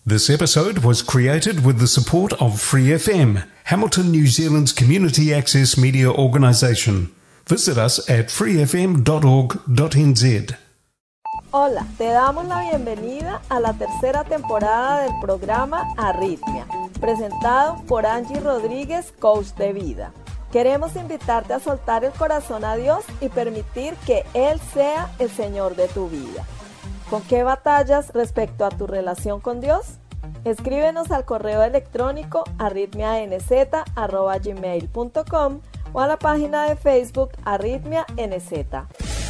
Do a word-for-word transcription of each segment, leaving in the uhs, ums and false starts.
This episode was created with the support of Free F M, Hamilton, New Zealand's community access media organisation. Visit us at free f m dot org dot n z. Hola, te damos la bienvenida a la tercera temporada del programa Arritmia, presentado por Angie Rodríguez, coach de vida. Queremos invitarte a soltar el corazón a Dios y permitir que Él sea el Señor de tu vida. ¿Con qué batallas respecto a tu relación con Dios? Escríbenos al correo electrónico arritmia n z arroba gmail punto com o a la página de Facebook Arritmia N Z.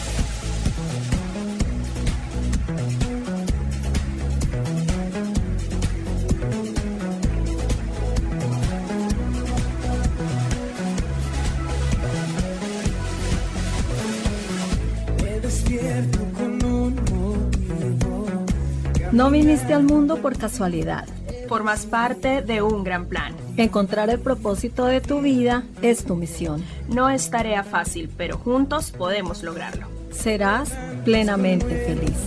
No viniste al mundo por casualidad. Formas parte de un gran plan. Encontrar el propósito de tu vida es tu misión. No es tarea fácil, pero juntos podemos lograrlo. Serás plenamente feliz.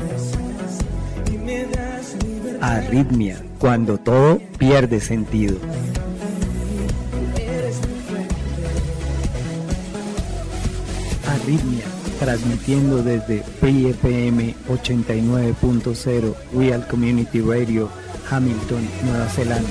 Arritmia, cuando todo pierde sentido. Arritmia, transmitiendo desde Free F M ochenta y nueve punto cero Real Community Radio, Hamilton, Nueva Zelanda.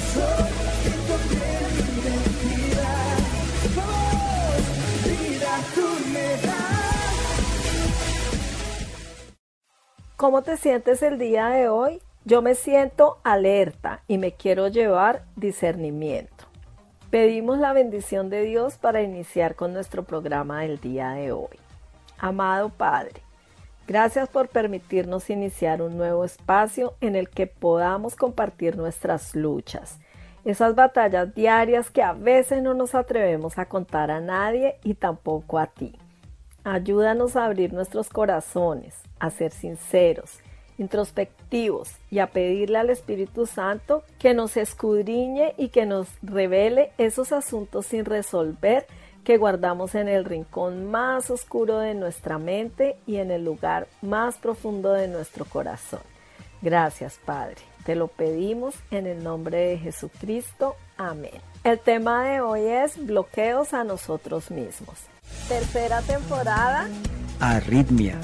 ¿Cómo te sientes el día de hoy? Yo me siento alerta y me quiero llevar discernimiento. Pedimos la bendición de Dios para iniciar con nuestro programa del día de hoy. Amado Padre, gracias por permitirnos iniciar un nuevo espacio en el que podamos compartir nuestras luchas, esas batallas diarias que a veces no nos atrevemos a contar a nadie y tampoco a ti. Ayúdanos a abrir nuestros corazones, a ser sinceros, introspectivos y a pedirle al Espíritu Santo que nos escudriñe y que nos revele esos asuntos sin resolver que guardamos en el rincón más oscuro de nuestra mente y en el lugar más profundo de nuestro corazón. Gracias, Padre. Te lo pedimos en el nombre de Jesucristo. Amén. El tema de hoy es bloqueos a nosotros mismos. Tercera temporada. Arritmia.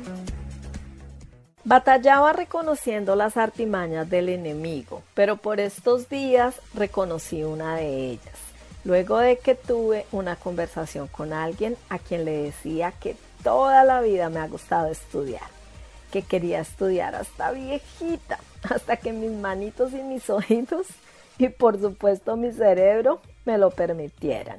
Batallaba reconociendo las artimañas del enemigo, pero por estos días reconocí una de ellas. Luego de que tuve una conversación con alguien a quien le decía que toda la vida me ha gustado estudiar, que quería estudiar hasta viejita, hasta que mis manitos y mis oídos y por supuesto mi cerebro me lo permitieran.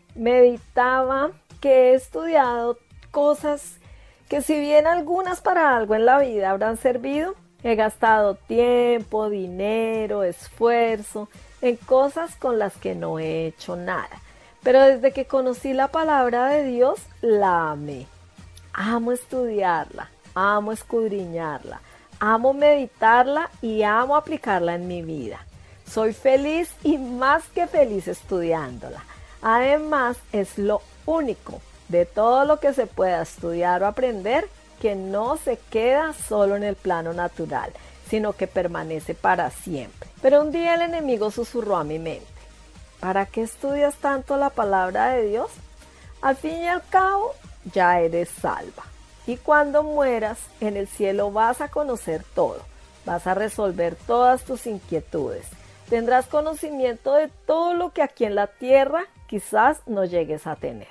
Meditaba que he estudiado cosas que si bien algunas para algo en la vida habrán servido, he gastado tiempo, dinero, esfuerzo en cosas con las que no he hecho nada. Pero desde que conocí la palabra de Dios, la amé. Amo estudiarla, amo escudriñarla, amo meditarla y amo aplicarla en mi vida. Soy feliz y más que feliz estudiándola. Además, es lo único de todo lo que se pueda estudiar o aprender que no se queda solo en el plano natural, sino que permanece para siempre. Pero un día el enemigo susurró a mi mente: ¿para qué estudias tanto la palabra de Dios? Al fin y al cabo, ya eres salva. Y cuando mueras, en el cielo vas a conocer todo. Vas a resolver todas tus inquietudes. Tendrás conocimiento de todo lo que aquí en la tierra quizás no llegues a tener.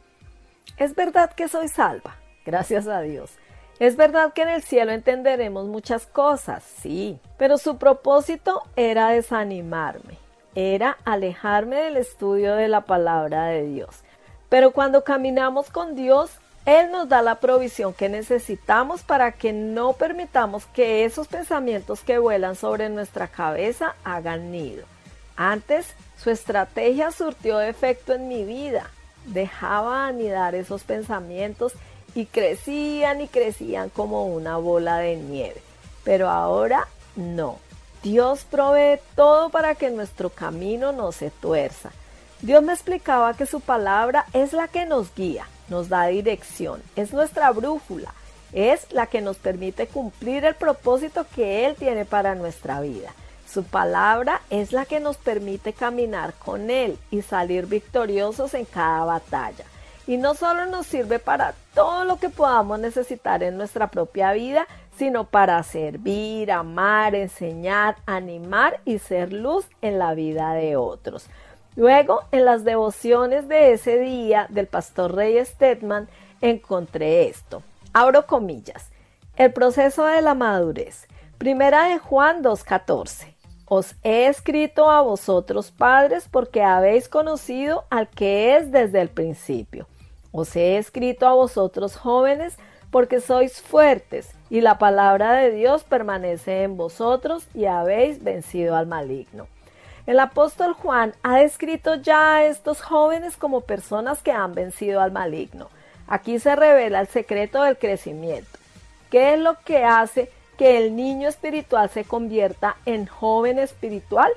Es verdad que soy salva, gracias a Dios. Es verdad que en el cielo entenderemos muchas cosas, sí, pero su propósito era desanimarme, era alejarme del estudio de la palabra de Dios. Pero cuando caminamos con Dios, Él nos da la provisión que necesitamos para que no permitamos que esos pensamientos que vuelan sobre nuestra cabeza hagan nido. Antes, su estrategia surtió efecto en mi vida. Dejaba anidar esos pensamientos y crecían y crecían como una bola de nieve. Pero ahora no. Dios provee todo para que nuestro camino no se tuerza. Dios me explicaba que su palabra es la que nos guía, nos da dirección, es nuestra brújula Es la que nos permite cumplir el propósito que Él tiene para nuestra vida. Su palabra es la que nos permite caminar con Él y salir victoriosos en cada batalla. Y no solo nos sirve para todo lo que podamos necesitar en nuestra propia vida, sino para servir, amar, enseñar, animar y ser luz en la vida de otros. Luego, en las devociones de ese día del pastor Ray Stedman, encontré esto. Abro comillas. El proceso de la madurez. Primera de Juan dos catorce. Os he escrito a vosotros, padres, porque habéis conocido al que es desde el principio. Os he escrito a vosotros, jóvenes, porque sois fuertes, y la palabra de Dios permanece en vosotros, y habéis vencido al maligno. El apóstol Juan ha descrito ya a estos jóvenes como personas que han vencido al maligno. Aquí se revela el secreto del crecimiento. ¿Qué es lo que hace que el niño espiritual se convierta en joven espiritual?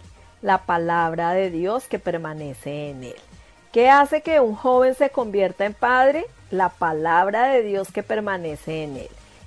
La palabra de Dios que permanece en él. ¿Qué hace que un joven se convierta en padre? La palabra de Dios que permanece en él.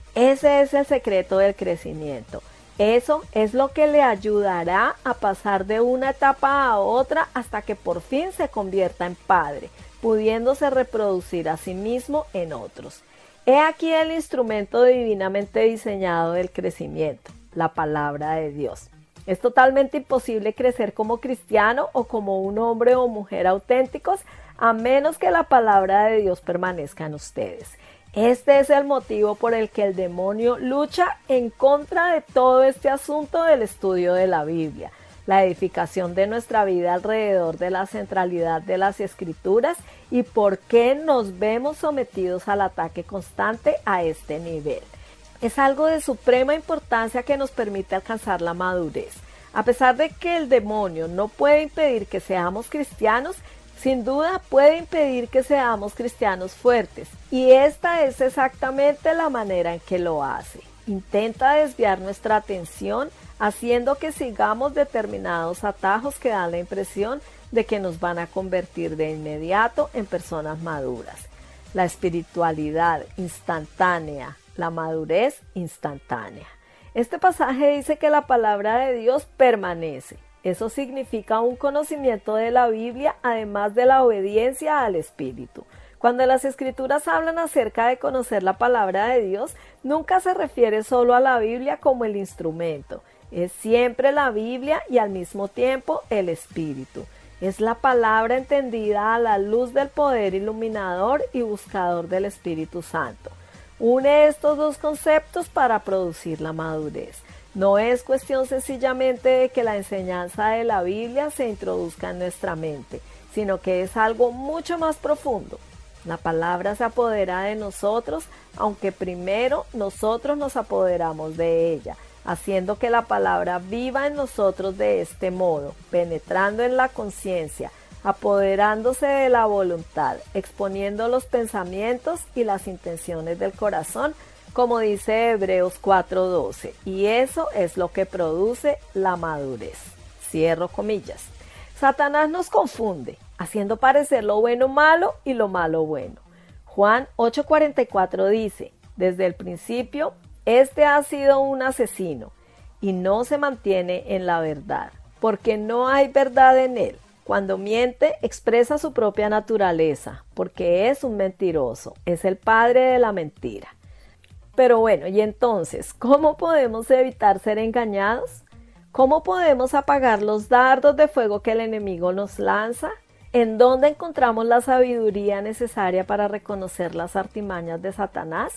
Ese es el secreto del crecimiento. Eso es lo que le ayudará a pasar de una etapa a otra hasta que por fin se convierta en padre, pudiéndose reproducir a sí mismo en otros. He aquí el instrumento divinamente diseñado del crecimiento, la palabra de Dios. Es totalmente imposible crecer como cristiano o como un hombre o mujer auténticos a menos que la palabra de Dios permanezca en ustedes. Este es el motivo por el que el demonio lucha en contra de todo este asunto del estudio de la Biblia, la edificación de nuestra vida alrededor de la centralidad de las Escrituras y por qué nos vemos sometidos al ataque constante a este nivel. Es algo de suprema importancia que nos permite alcanzar la madurez. A pesar de que el demonio no puede impedir que seamos cristianos, sin duda puede impedir que seamos cristianos fuertes, y esta es exactamente la manera en que lo hace. Intenta desviar nuestra atención haciendo que sigamos determinados atajos que dan la impresión de que nos van a convertir de inmediato en personas maduras. La espiritualidad instantánea, la madurez instantánea. Este pasaje dice que la palabra de Dios permanece. Eso significa un conocimiento de la Biblia, además de la obediencia al Espíritu. Cuando las Escrituras hablan acerca de conocer la palabra de Dios, nunca se refiere solo a la Biblia como el instrumento. Es siempre la Biblia y al mismo tiempo el Espíritu. Es la palabra entendida a la luz del poder iluminador y buscador del Espíritu Santo. Une estos dos conceptos para producir la madurez. No es cuestión sencillamente de que la enseñanza de la Biblia se introduzca en nuestra mente, sino que es algo mucho más profundo. La palabra se apodera de nosotros, aunque primero nosotros nos apoderamos de ella, haciendo que la palabra viva en nosotros de este modo, penetrando en la conciencia, apoderándose de la voluntad, exponiendo los pensamientos y las intenciones del corazón, como dice Hebreos cuatro doce, y eso es lo que produce la madurez. Cierro comillas. Satanás nos confunde, haciendo parecer lo bueno malo y lo malo bueno. Juan ocho cuarenta y cuatro dice, desde el principio, este ha sido un asesino, y no se mantiene en la verdad, porque no hay verdad en él. Cuando miente, expresa su propia naturaleza, porque es un mentiroso, es el padre de la mentira. Pero bueno, y entonces, ¿cómo podemos evitar ser engañados? ¿Cómo podemos apagar los dardos de fuego que el enemigo nos lanza? ¿En dónde encontramos la sabiduría necesaria para reconocer las artimañas de Satanás?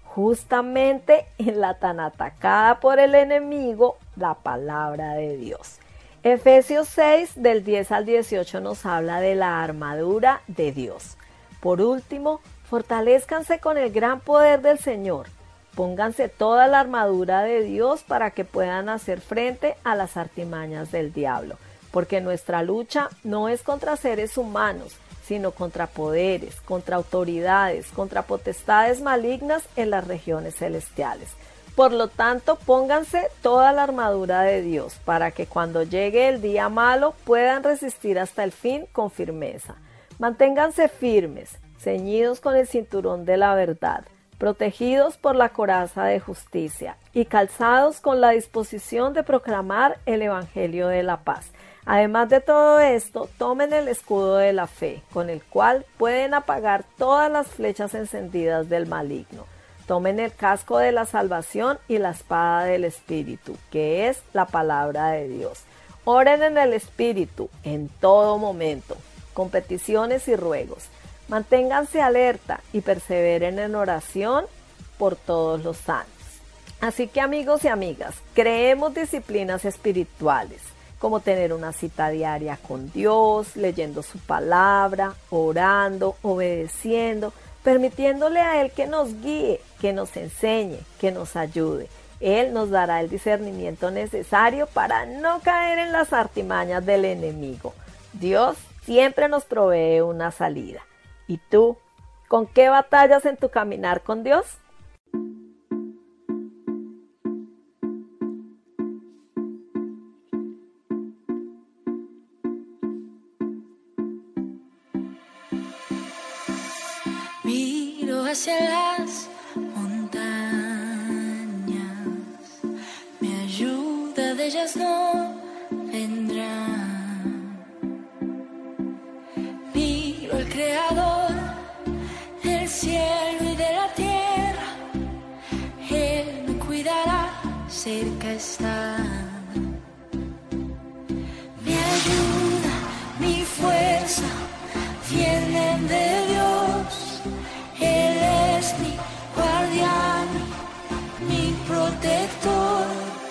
Justamente en la tan atacada por el enemigo, la palabra de Dios. Efesios seis, del diez al dieciocho, nos habla de la armadura de Dios. Por último, fortalézcanse con el gran poder del Señor. Pónganse toda la armadura de Dios para que puedan hacer frente a las artimañas del diablo, porque nuestra lucha no es contra seres humanos, sino contra poderes, contra autoridades, contra potestades malignas en las regiones celestiales. Por lo tanto, pónganse toda la armadura de Dios, para que cuando llegue el día malo puedan resistir hasta el fin con firmeza. Manténganse firmes, ceñidos con el cinturón de la verdad, protegidos por la coraza de justicia y calzados con la disposición de proclamar el Evangelio de la paz. Además de todo esto, tomen el escudo de la fe, con el cual pueden apagar todas las flechas encendidas del maligno. Tomen el casco de la salvación y la espada del Espíritu, que es la palabra de Dios. Oren en el Espíritu en todo momento, con peticiones y ruegos. Manténganse alerta y perseveren en oración por todos los santos. Así que, amigos y amigas, creemos disciplinas espirituales, como tener una cita diaria con Dios, leyendo su palabra, orando, obedeciendo, permitiéndole a Él que nos guíe, que nos enseñe, que nos ayude. Él nos dará el discernimiento necesario para no caer en las artimañas del enemigo. Dios siempre nos provee una salida. ¿Y tú? ¿Con qué batallas en tu caminar con Dios? Miro hacia las montañas, mi ayuda de ellas no vendrá. Miro al Creador del cielo y de la tierra, Él me cuidará, cerca está. Mi ayuda, mi fuerza, vienen de Dios. Él es mi guardián, mi protector.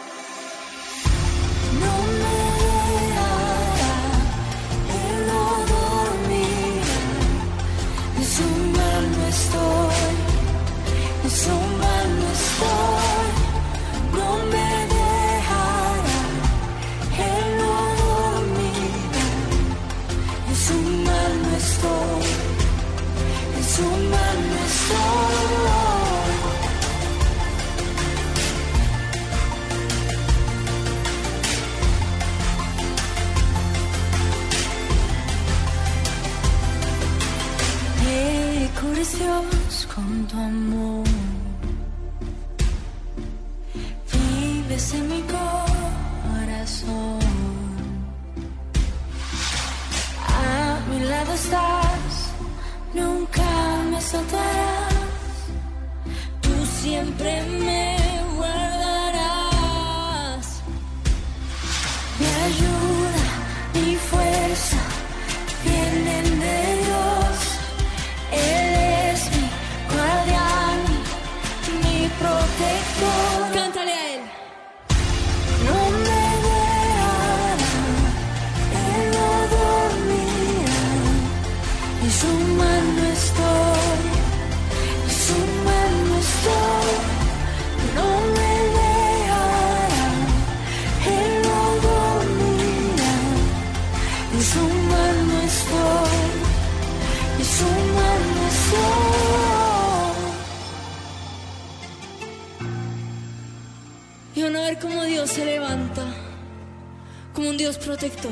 No me dejará, Él no dormirá. En su mano estoy, en su mano estoy. No me dejará, Él no dormirá. En su mano estoy, en su mano estoy. Me cubres, Dios, con tu amor. Vives en mi corazón. A mi lado estás, nunca me soltarás. Tú siempre me guardarás. Mi ayuda, mi fuerza, vienen de Dios. Él es mi guardián, mi protector. Cántale a Él. No me dejará, Él no dormirá. En su mano estoy, en su mano estoy. No me dejará, Él no dormirá. En su mano estoy, en su mano estoy. Y van a ver cómo Dios se levanta, como un Dios protector.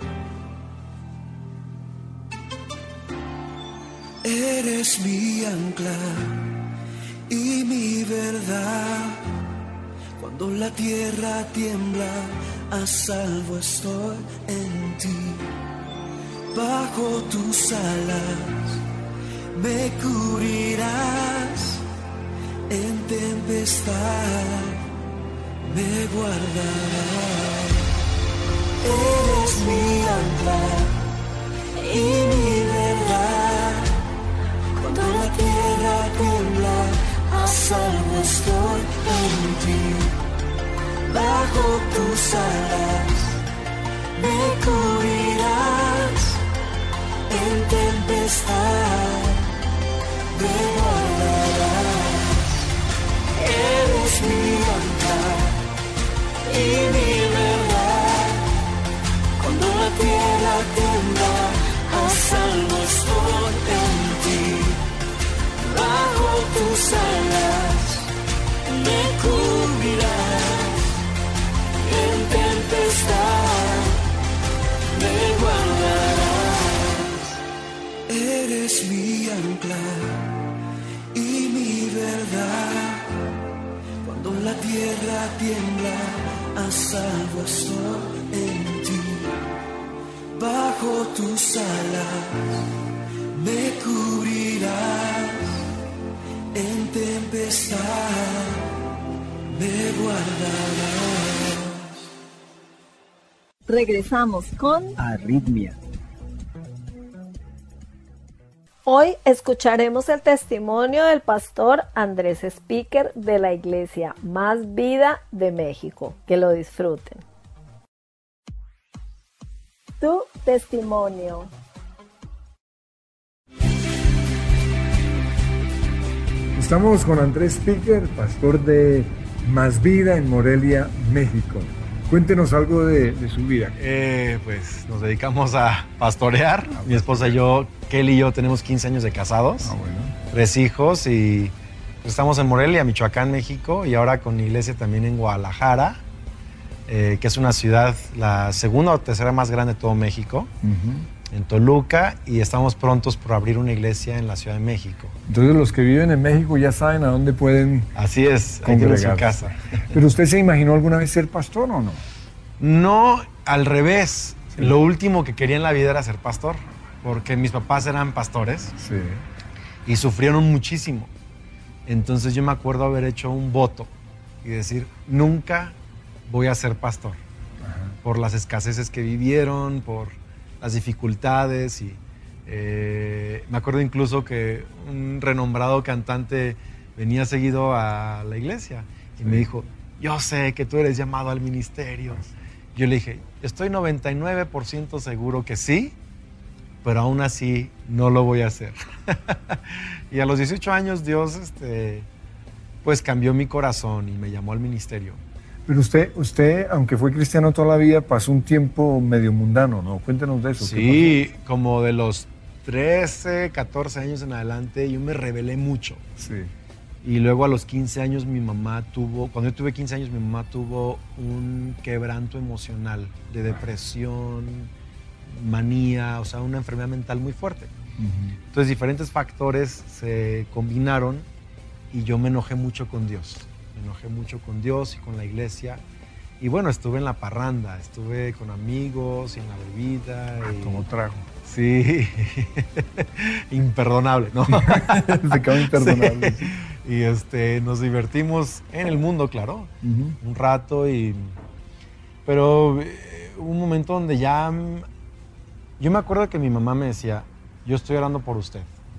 Eres mi ancla y mi verdad. Cuando la tierra tiembla, a salvo estoy en ti. Bajo tus alas me cubrirás, en tempestad me guardarás. Eres mi ancla y mi verdad. Cuando la tierra tiembla, a salvo estoy en ti. Bajo tus alas me cubrirás, en tempestad me guardarás. Eres mi ancla y mi verdad. Cuando la tierra tiembla, a salvo estoy en ti. Bajo tus alas me cubrirás, en tempestad me guardarás. Eres mi ancla y mi verdad. tierra tiembla, a salvo estoy en ti. Bajo tus alas me cubrirás, en tempestad me guardarás. Regresamos con Arritmia. Hoy escucharemos el testimonio del pastor Andrés Speaker de la Iglesia Más Vida de México. Que lo disfruten. Tu testimonio. Estamos con Andrés Speaker, pastor de Más Vida en Morelia, México. Cuéntenos algo de, de su vida. Eh, pues nos dedicamos a pastorear. Ah, Mi esposa y yo, Kelly y yo, tenemos quince años de casados, ah, bueno. tres hijos y estamos en Morelia, Michoacán, México, y ahora con iglesia también en Guadalajara, eh, que es una ciudad, la segunda o tercera más grande de todo México, uh-huh. en Toluca, y estamos prontos por abrir una iglesia en la Ciudad de México. Entonces los que viven en México ya saben a dónde pueden. Así es, ahí tienen su casa. ¿Pero usted se imaginó alguna vez ser pastor o no? No, al revés. Sí. Lo último que quería en la vida era ser pastor, porque mis papás eran pastores, sí. y sufrieron muchísimo. Entonces yo me acuerdo haber hecho un voto y decir, nunca voy a ser pastor. Ajá. Por las escaseces que vivieron, por las dificultades. Y eh, me acuerdo incluso que un renombrado cantante venía seguido a la iglesia y sí. me dijo, yo sé que tú eres llamado al ministerio. Yo le dije, estoy noventa y nueve por ciento seguro que sí, pero aún así no lo voy a hacer. Y a los dieciocho años Dios este, pues cambió mi corazón y me llamó al ministerio. Pero usted, usted, aunque fue cristiano toda la vida, pasó un tiempo medio mundano, ¿no? Cuéntenos de eso. Sí, como de los trece, catorce años en adelante, yo me rebelé mucho. Sí. Y luego a los quince años mi mamá tuvo, cuando yo tuve quince años mi mamá tuvo un quebranto emocional de depresión, manía, o sea, una enfermedad mental muy fuerte. Uh-huh. Entonces diferentes factores se combinaron y yo me enojé mucho con Dios. Me enojé mucho con Dios y con la iglesia. Y bueno, estuve en la parranda, estuve con amigos y en la bebida. Y... Como trago. Sí, imperdonable, ¿no? Se quedó imperdonable. Sí. Y este, nos divertimos en el mundo, claro, uh-huh. un rato. Y, pero eh, hubo un momento donde ya... Yo me acuerdo que mi mamá me decía, yo estoy orando por usted.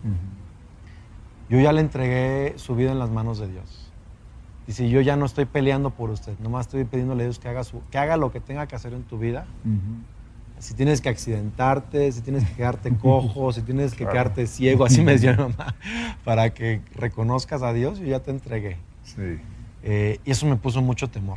Uh-huh. Yo ya le entregué su vida en las manos de Dios. Dice, yo ya no estoy peleando por usted, nomás estoy pidiéndole a Dios que haga, su, que haga lo que tenga que hacer en tu vida. Uh-huh. Si tienes que accidentarte, si tienes que quedarte cojo, si tienes que claro. quedarte ciego, así me decía mi mamá, para que reconozcas a Dios, yo ya te entregué. Sí. Eh, y eso me puso mucho temor.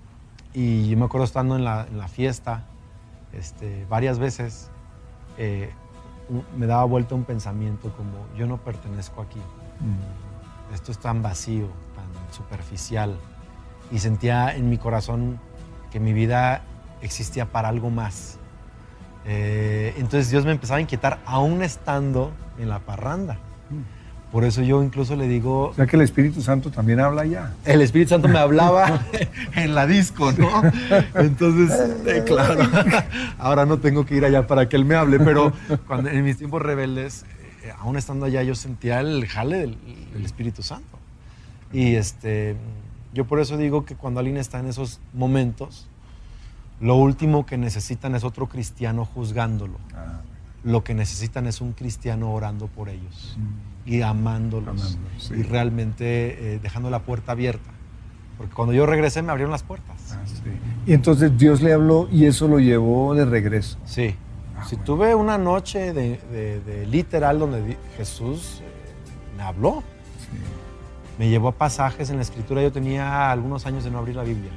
Y yo me acuerdo estando en la, en la fiesta este, varias veces, eh, un, me daba vuelta un pensamiento como, yo no pertenezco aquí. Mm. Esto es tan vacío, tan superficial. Y sentía en mi corazón que mi vida existía para algo más. Eh, entonces Dios me empezaba a inquietar aún estando en la parranda. Por eso yo incluso le digo... O sea que el Espíritu Santo también habla allá. El Espíritu Santo me hablaba en la disco, ¿no? Entonces, eh, claro, ahora no tengo que ir allá para que Él me hable, pero cuando, en mis tiempos rebeldes, eh, aún estando allá, yo sentía el jale del, del Espíritu Santo. Y este, yo por eso digo que cuando alguien está en esos momentos, lo último que necesitan es otro cristiano juzgándolo. Ah. Lo que necesitan es un cristiano orando por ellos mm. y amándolos, amándolos sí. y realmente eh, dejando la puerta abierta. Porque cuando yo regresé me abrieron las puertas. Ah, sí. Y entonces Dios le habló y eso lo llevó de regreso. Sí. Ah, sí, bueno. Tuve una noche de, de, de literal donde Jesús eh, me habló. Sí. Me llevó a pasajes en la Escritura. Yo tenía algunos años de no abrir la Biblia.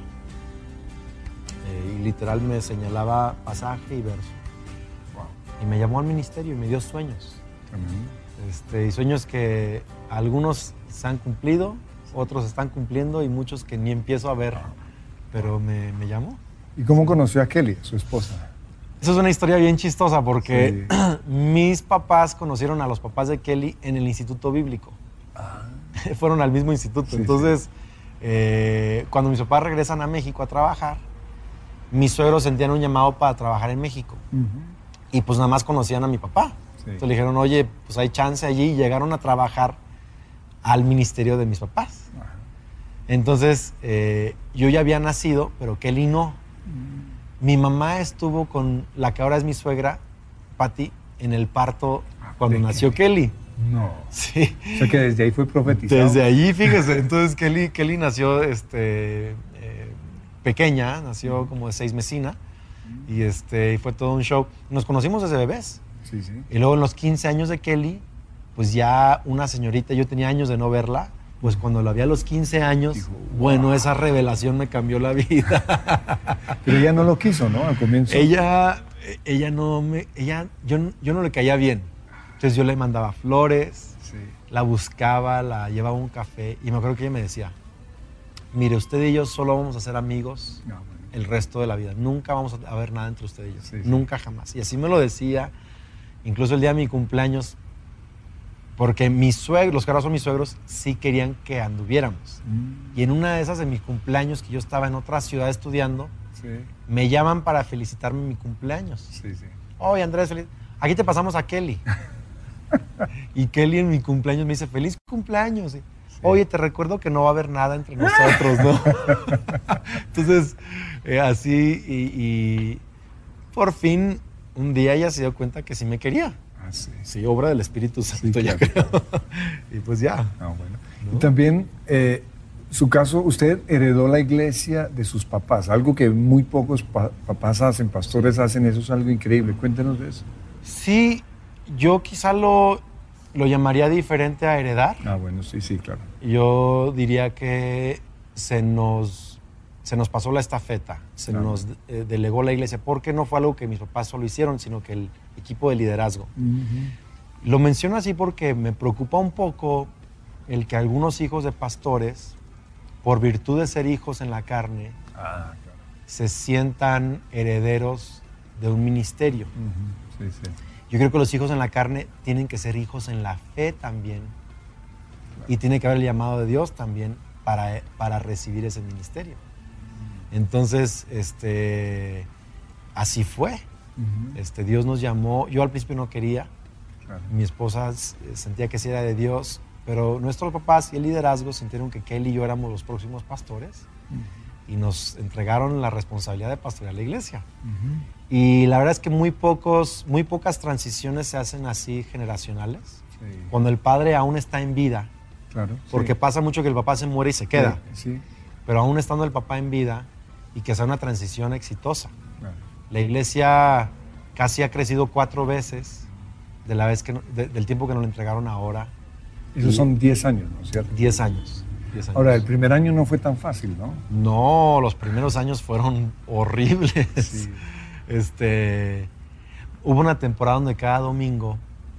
Y literal me señalaba pasaje y verso. Wow. Y me llamó al ministerio y me dio sueños. Uh-huh. Este, y sueños que algunos se han cumplido, otros están cumpliendo y muchos que ni empiezo a ver. Wow. Pero me, me llamó. ¿Y cómo conoció a Kelly, su esposa? Eso es una historia bien chistosa porque sí. mis papás conocieron a los papás de Kelly en el Instituto Bíblico. Ah. Fueron al mismo instituto. Sí, Entonces... Sí. eh, cuando mis papás regresan a México a trabajar, mis suegros sentían un llamado para trabajar en México. Uh-huh. Y pues nada más conocían a mi papá. Sí. Entonces le dijeron, oye, pues hay chance allí. Y llegaron a trabajar al ministerio de mis papás. Uh-huh. Entonces, eh, yo ya había nacido, pero Kelly no. Uh-huh. Mi mamá estuvo con la que ahora es mi suegra, Patti, en el parto cuando nació Kelly. Kelly. No. Sí. O sea que desde ahí fue profetizado. Desde ahí, fíjese. Entonces Kelly, Kelly nació este, eh, pequeña, nació como de seis mesina. Y este, fue todo un show. Nos conocimos desde bebés. Sí, sí. Y luego en los quince años de Kelly, pues ya una señorita, yo tenía años de no verla, pues cuando la vi a los quince años, dijo, wow. Bueno, esa revelación me cambió la vida. Pero ella no lo quiso, ¿no? Al comienzo. Ella, ella no me, ella, yo, yo no le caía bien. Entonces yo le mandaba flores, sí. La buscaba, la llevaba a un café y me acuerdo que ella me decía, mire, usted y yo solo vamos a ser amigos no, bueno. el resto de la vida. Nunca vamos a ver nada entre usted y yo. Sí, sí. Nunca, jamás. Y así me lo decía, incluso el día de mi cumpleaños, porque mis suegros, los que ahora son mis suegros, sí querían que anduviéramos. Mm. Y en una de esas de mis cumpleaños, que yo estaba en otra ciudad estudiando, sí. me llaman para felicitarme en mi cumpleaños. Sí, sí. Oye, Andrés, feliz. Aquí te pasamos a Kelly. Y Kelly en mi cumpleaños me dice, feliz cumpleaños. Sí. Oye, te recuerdo que no va a haber nada entre nosotros, ¿no? Entonces, eh, así, y, y por fin, un día ella se dio cuenta que sí me quería. Ah, sí. Sí, obra del Espíritu Santo, sí, ya claro. creo. Y pues ya. Ah, bueno. ¿No? Y también, eh, su caso, usted heredó la iglesia de sus papás, algo que muy pocos pa- papás hacen, pastores hacen, eso es algo increíble. Cuéntenos de eso. Sí, yo quizá lo, lo llamaría diferente a heredar. Ah, bueno, sí, sí, claro. Yo diría que se nos, se nos pasó la estafeta, se claro. nos eh, delegó la iglesia, porque no fue algo que mis papás solo hicieron, sino que el equipo de liderazgo. Uh-huh. Lo menciono así porque me preocupa un poco el que algunos hijos de pastores, por virtud de ser hijos en la carne, ah, claro. se sientan herederos de un ministerio. Uh-huh. Sí, sí. Yo creo que los hijos en la carne tienen que ser hijos en la fe también. Claro. Y tiene que haber el llamado de Dios también para, para recibir ese ministerio. Uh-huh. Entonces, este, así fue. Uh-huh. Este, Dios nos llamó. Yo al principio no quería. Claro. Mi esposa sentía que sí era de Dios. Pero nuestros papás y el liderazgo sintieron que Kelly y yo éramos los próximos pastores. Uh-huh. Y nos entregaron la responsabilidad de pastorear la iglesia. Uh-huh. Y la verdad es que muy, pocos, muy pocas transiciones se hacen así generacionales. Sí. Cuando el padre aún está en vida. Claro. Porque sí. pasa mucho que el papá se muere y se queda. Sí, sí. Pero aún estando el papá en vida y que sea una transición exitosa. Claro. La iglesia casi ha crecido cuatro veces de la vez que no, de, del tiempo que nos lo entregaron ahora. Esos son diez años, ¿no es cierto? Diez años. diez años. Ahora, el primer año no fue tan fácil, ¿no? No, los primeros años fueron horribles. Sí. Este, hubo una temporada donde cada domingo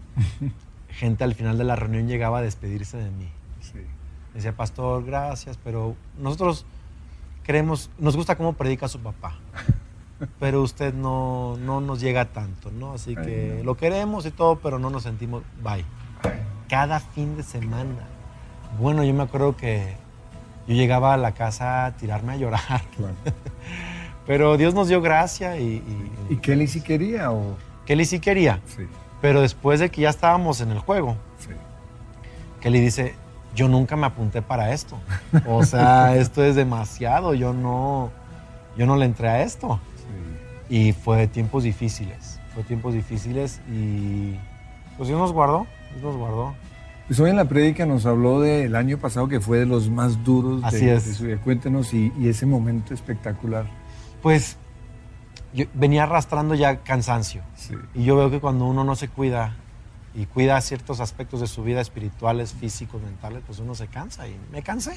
gente al final de la reunión llegaba a despedirse de mí. Sí. Decía, pastor, gracias, pero nosotros creemos, nos gusta cómo predica su papá, pero usted no, no nos llega tanto, ¿no? Así que Ay, no. lo queremos y todo, pero no nos sentimos, bye. Cada fin de semana. Bueno, yo me acuerdo que yo llegaba a la casa a tirarme a llorar. Claro. Pero Dios nos dio gracia y... ¿Y, ¿Y Kelly sí quería o...? Kelly sí quería. Sí. Pero después de que ya estábamos en el juego, sí. Kelly dice, yo nunca me apunté para esto. O sea, esto es demasiado. Yo no, yo no le entré a esto. Sí. Y fue tiempos difíciles. Fue tiempos difíciles y... Pues Dios nos guardó. Dios nos guardó. Pues hoy en la prédica nos habló del año pasado que fue de los más duros Así de, es. de su vida. Cuéntenos y, y ese momento espectacular. Pues yo venía arrastrando ya cansancio. Sí. Y yo veo que cuando uno no se cuida y cuida ciertos aspectos de su vida, espirituales, físicos, mentales, pues uno se cansa y me cansé.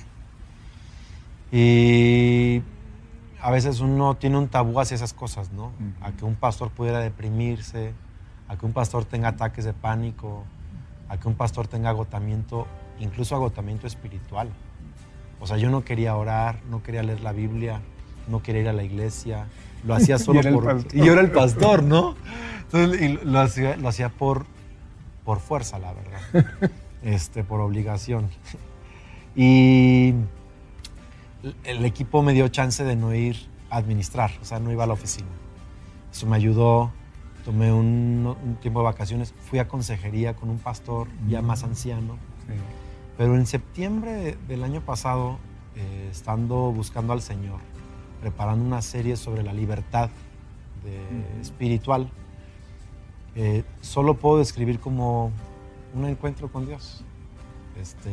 Y a veces uno tiene un tabú hacia esas cosas, ¿no? Uh-huh. A que un pastor pudiera deprimirse, a que un pastor tenga ataques de pánico, a que un pastor tenga agotamiento, incluso agotamiento espiritual. O sea, yo no quería orar, no quería leer la Biblia, no quería ir a la iglesia, lo hacía solo y por... Y yo era el pastor, ¿no? Entonces, y lo hacía, lo hacía por, por fuerza, la verdad, este, por obligación. Y el equipo me dio chance de no ir a administrar, o sea, no iba a la oficina. Eso me ayudó, tomé un, un tiempo de vacaciones, fui a consejería con un pastor ya más anciano. Sí. Pero en septiembre de, del año pasado, eh, estando buscando al Señor, preparando una serie sobre la libertad de, uh-huh. espiritual, eh, solo puedo describir como un encuentro con Dios. Este,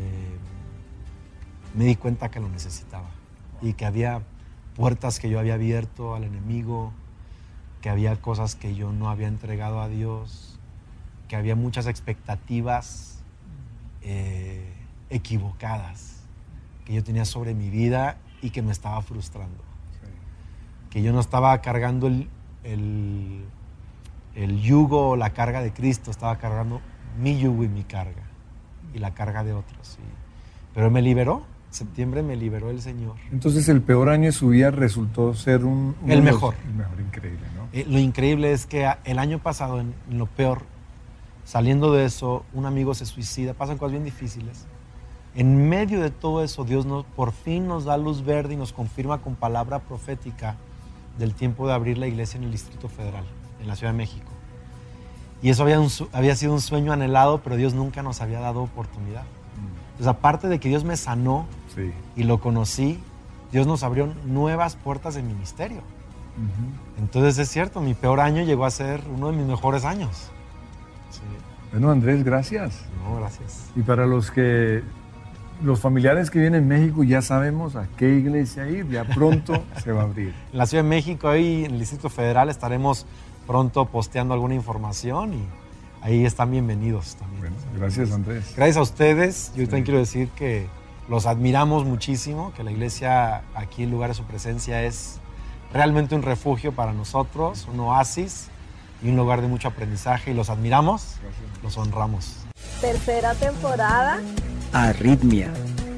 me di cuenta que lo necesitaba y que había puertas que yo había abierto al enemigo, que había cosas que yo no había entregado a Dios, que había muchas expectativas eh, equivocadas que yo tenía sobre mi vida y que me estaba frustrando. Sí. Que yo no estaba cargando el, el, el yugo o la carga de Cristo, estaba cargando mi yugo y mi carga y la carga de otros. Sí. Pero me liberó. En septiembre me liberó el Señor. Entonces el peor año de su vida resultó ser un... El mejor. El mejor, increíble, ¿no? Eh, lo increíble es que el año pasado, en, en lo peor, saliendo de eso, un amigo se suicida, pasan cosas bien difíciles. En medio de todo eso, Dios nos, por fin nos da luz verde y nos confirma con palabra profética del tiempo de abrir la iglesia en el Distrito Federal, en la Ciudad de México. Y eso había, un, había sido un sueño anhelado, pero Dios nunca nos había dado oportunidad. Entonces, aparte de que Dios me sanó sí. y lo conocí, Dios nos abrió nuevas puertas de ministerio. Uh-huh. Entonces, es cierto, mi peor año llegó a ser uno de mis mejores años. Sí. Bueno, Andrés, gracias. No, gracias. Y para los que, los familiares que vienen en México, ya sabemos a qué iglesia ir, ya pronto se va a abrir. En la Ciudad de México, ahí en el Distrito Federal, estaremos pronto posteando alguna información y ahí están bienvenidos también. Bueno, gracias, Andrés. Gracias a ustedes. Yo sí. también quiero decir que los admiramos muchísimo, que la iglesia aquí, en lugar de su presencia, es realmente un refugio para nosotros, un oasis y un lugar de mucho aprendizaje. Y los admiramos, gracias. Los honramos. Tercera temporada. Arritmia.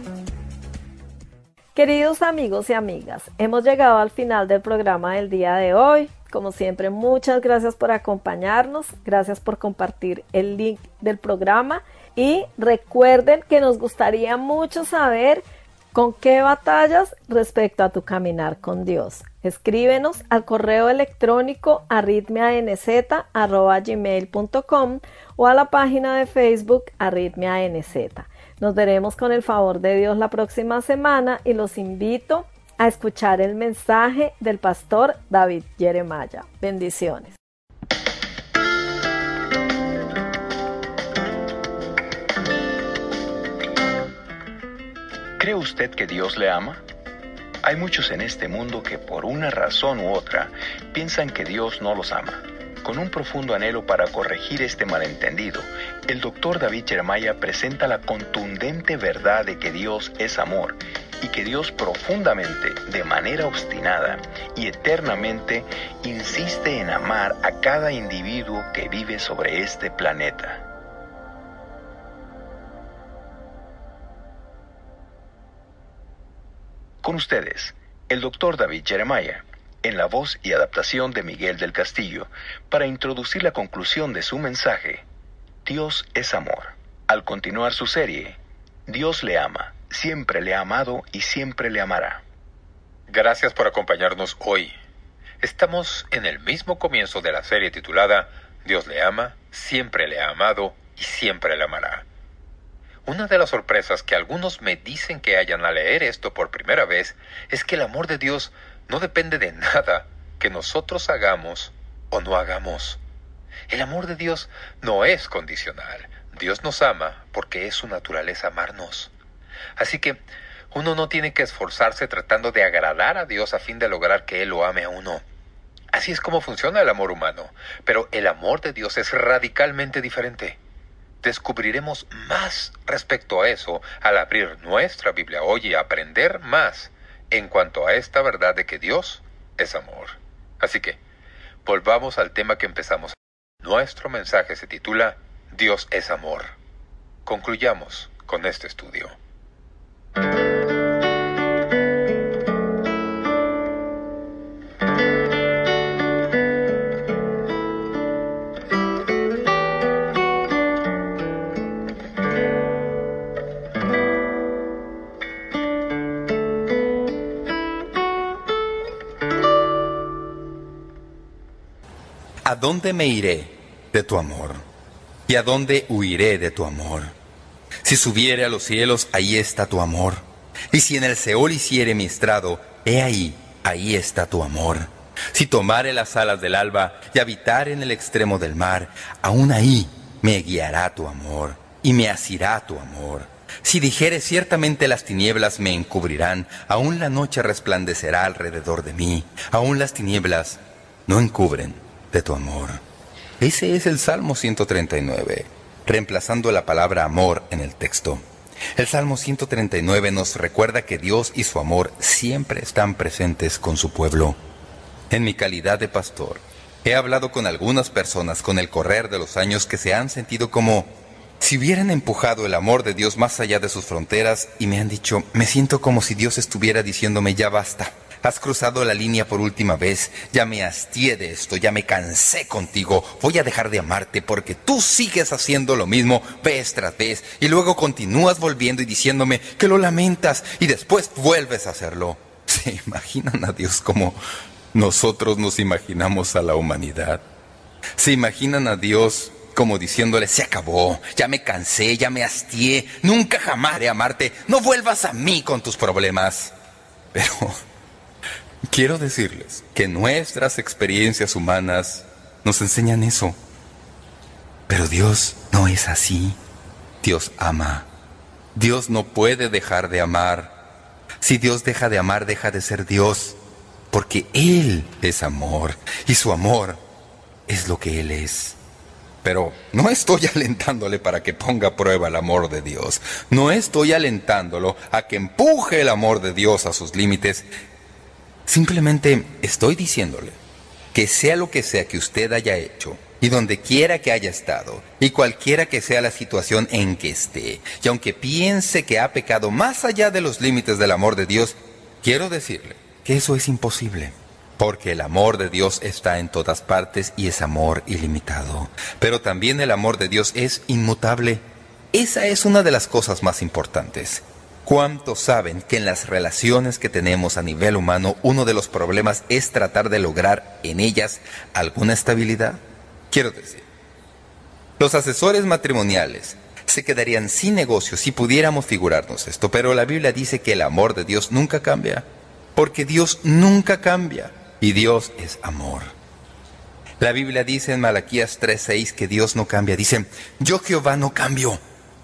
Queridos amigos y amigas, hemos llegado al final del programa del día de hoy. Como siempre, muchas gracias por acompañarnos, gracias por compartir el link del programa y recuerden que nos gustaría mucho saber con qué batallas respecto a tu caminar con Dios. Escríbenos al correo electrónico arritmianz arroba gmail punto com o a la página de Facebook arritmianz. Nos veremos con el favor de Dios la próxima semana y los invito a escuchar el mensaje del pastor David Jeremiah. Bendiciones. ¿Cree usted que Dios le ama? Hay muchos en este mundo que por una razón u otra piensan que Dios no los ama. Con un profundo anhelo para corregir este malentendido, el doctor David Jeremiah presenta la contundente verdad de que Dios es amor y que Dios profundamente, de manera obstinada y eternamente, insiste en amar a cada individuo que vive sobre este planeta. Con ustedes, el doctor David Jeremiah, en la voz y adaptación de Miguel del Castillo, para introducir la conclusión de su mensaje, Dios es amor. Al continuar su serie, Dios le ama, siempre le ha amado y siempre le amará. Gracias por acompañarnos hoy. Estamos en el mismo comienzo de la serie titulada Dios le ama, siempre le ha amado y siempre le amará. Una de las sorpresas que algunos me dicen que hayan al leer esto por primera vez es que el amor de Dios no depende de nada que nosotros hagamos o no hagamos. El amor de Dios no es condicional. Dios nos ama porque es su naturaleza amarnos. Así que uno no tiene que esforzarse tratando de agradar a Dios a fin de lograr que Él lo ame a uno. Así es como funciona el amor humano, pero el amor de Dios es radicalmente diferente. Descubriremos más respecto a eso al abrir nuestra Biblia hoy y aprender más en cuanto a esta verdad de que Dios es amor. Así que, volvamos al tema que empezamos. Nuestro mensaje se titula Dios es amor. Concluyamos con este estudio. ¿A dónde me iré de tu amor? ¿Y a dónde huiré de tu amor? Si subiere a los cielos, ahí está tu amor. Y si en el Seol hiciere mi estrado, he ahí, ahí está tu amor. Si tomare las alas del alba y habitar en el extremo del mar, aún ahí me guiará tu amor y me asirá tu amor. Si dijere ciertamente las tinieblas me encubrirán, aún la noche resplandecerá alrededor de mí, aún las tinieblas no encubren de tu amor. Ese es el Salmo ciento treinta y nueve, reemplazando la palabra amor en el texto. El Salmo ciento treinta y nueve nos recuerda que Dios y su amor siempre están presentes con su pueblo. En mi calidad de pastor, he hablado con algunas personas con el correr de los años que se han sentido como si hubieran empujado el amor de Dios más allá de sus fronteras y me han dicho, me siento como si Dios estuviera diciéndome, ya basta. Has cruzado la línea por última vez, ya me hastié de esto, ya me cansé contigo, voy a dejar de amarte porque tú sigues haciendo lo mismo vez tras vez y luego continúas volviendo y diciéndome que lo lamentas y después vuelves a hacerlo. ¿Se imaginan a Dios como nosotros nos imaginamos a la humanidad? ¿Se imaginan a Dios como diciéndole, se acabó, ya me cansé, ya me hastié, nunca jamás de amarte, no vuelvas a mí con tus problemas? Pero quiero decirles que nuestras experiencias humanas nos enseñan eso. Pero Dios no es así. Dios ama. Dios no puede dejar de amar. Si Dios deja de amar, deja de ser Dios. Porque Él es amor. Y su amor es lo que Él es. Pero no estoy alentándole para que ponga a prueba el amor de Dios. No estoy alentándolo a que empuje el amor de Dios a sus límites. Simplemente estoy diciéndole que sea lo que sea que usted haya hecho, y donde quiera que haya estado, y cualquiera que sea la situación en que esté, y aunque piense que ha pecado más allá de los límites del amor de Dios, quiero decirle que eso es imposible. Porque el amor de Dios está en todas partes y es amor ilimitado. Pero también el amor de Dios es inmutable. Esa es una de las cosas más importantes. ¿Cuántos saben que en las relaciones que tenemos a nivel humano, uno de los problemas es tratar de lograr en ellas alguna estabilidad? Quiero decir, los asesores matrimoniales se quedarían sin negocio si pudiéramos figurarnos esto, pero la Biblia dice que el amor de Dios nunca cambia, porque Dios nunca cambia. Y Dios es amor. La Biblia dice en Malaquías tres seis que Dios no cambia. Dice, yo Jehová no cambio.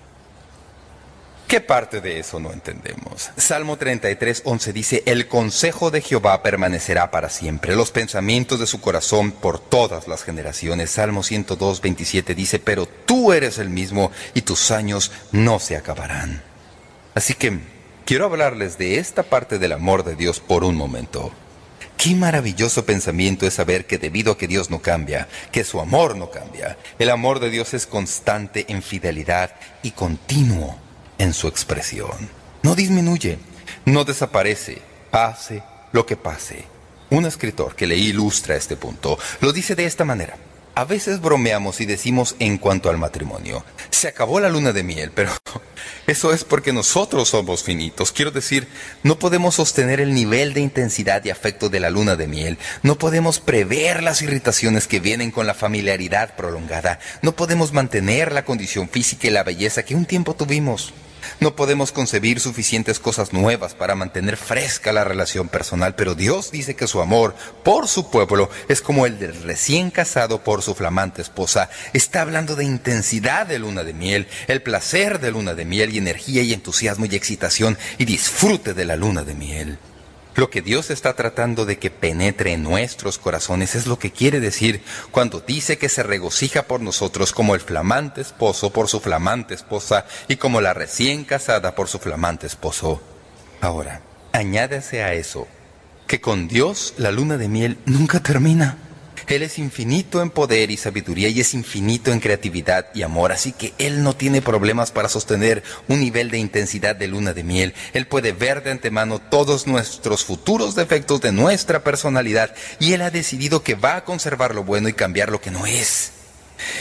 ¿Qué parte de eso no entendemos? Salmo treinta y tres once dice, el consejo de Jehová permanecerá para siempre, los pensamientos de su corazón por todas las generaciones. Salmo ciento dos veintisiete dice, pero tú eres el mismo y tus años no se acabarán. Así que quiero hablarles de esta parte del amor de Dios por un momento. Qué maravilloso pensamiento es saber que debido a que Dios no cambia, que su amor no cambia, el amor de Dios es constante en fidelidad y continuo en su expresión. No disminuye, no desaparece, pase lo que pase. Un escritor que leí ilustra este punto, lo dice de esta manera. A veces bromeamos y decimos en cuanto al matrimonio, se acabó la luna de miel, pero eso es porque nosotros somos finitos. Quiero decir, no podemos sostener el nivel de intensidad y afecto de la luna de miel. No podemos prever las irritaciones que vienen con la familiaridad prolongada. No podemos mantener la condición física y la belleza que un tiempo tuvimos. No podemos concebir suficientes cosas nuevas para mantener fresca la relación personal, pero Dios dice que su amor por su pueblo es como el del recién casado por su flamante esposa. Está hablando de intensidad de luna de miel, el placer de luna de miel y energía y entusiasmo y excitación y disfrute de la luna de miel. Lo que Dios está tratando de que penetre en nuestros corazones es lo que quiere decir cuando dice que se regocija por nosotros como el flamante esposo por su flamante esposa y como la recién casada por su flamante esposo. Ahora, añádese a eso que con Dios la luna de miel nunca termina. Él es infinito en poder y sabiduría y es infinito en creatividad y amor, así que Él no tiene problemas para sostener un nivel de intensidad de luna de miel. Él puede ver de antemano todos nuestros futuros defectos de nuestra personalidad y Él ha decidido que va a conservar lo bueno y cambiar lo que no es.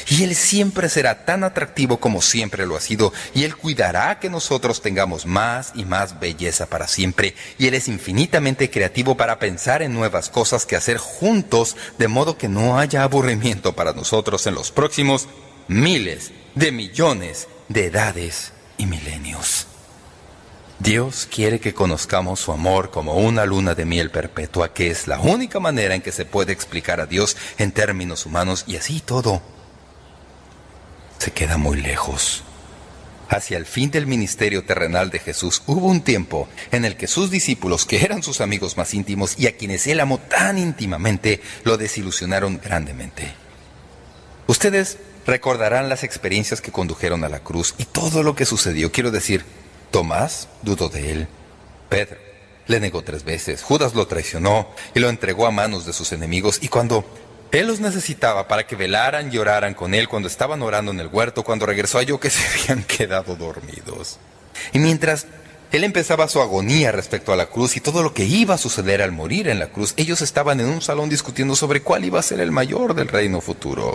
Y Él siempre será tan atractivo como siempre lo ha sido, y Él cuidará que nosotros tengamos más y más belleza para siempre, y Él es infinitamente creativo para pensar en nuevas cosas que hacer juntos, de modo que no haya aburrimiento para nosotros en los próximos miles de millones de edades y milenios. Dios quiere que conozcamos su amor como una luna de miel perpetua, que es la única manera en que se puede explicar a Dios en términos humanos, y así todo se queda muy lejos. Hacia el fin del ministerio terrenal de Jesús, hubo un tiempo en el que sus discípulos, que eran sus amigos más íntimos y a quienes Él amó tan íntimamente, lo desilusionaron grandemente. Ustedes recordarán las experiencias que condujeron a la cruz y todo lo que sucedió. Quiero decir, Tomás dudó de Él. Pedro le negó tres veces. Judas lo traicionó y lo entregó a manos de sus enemigos. Y cuando Él los necesitaba para que velaran y oraran con Él, cuando estaban orando en el huerto, cuando regresó, halló que se habían quedado dormidos. Y mientras Él empezaba su agonía respecto a la cruz y todo lo que iba a suceder al morir en la cruz, ellos estaban en un salón discutiendo sobre cuál iba a ser el mayor del reino futuro.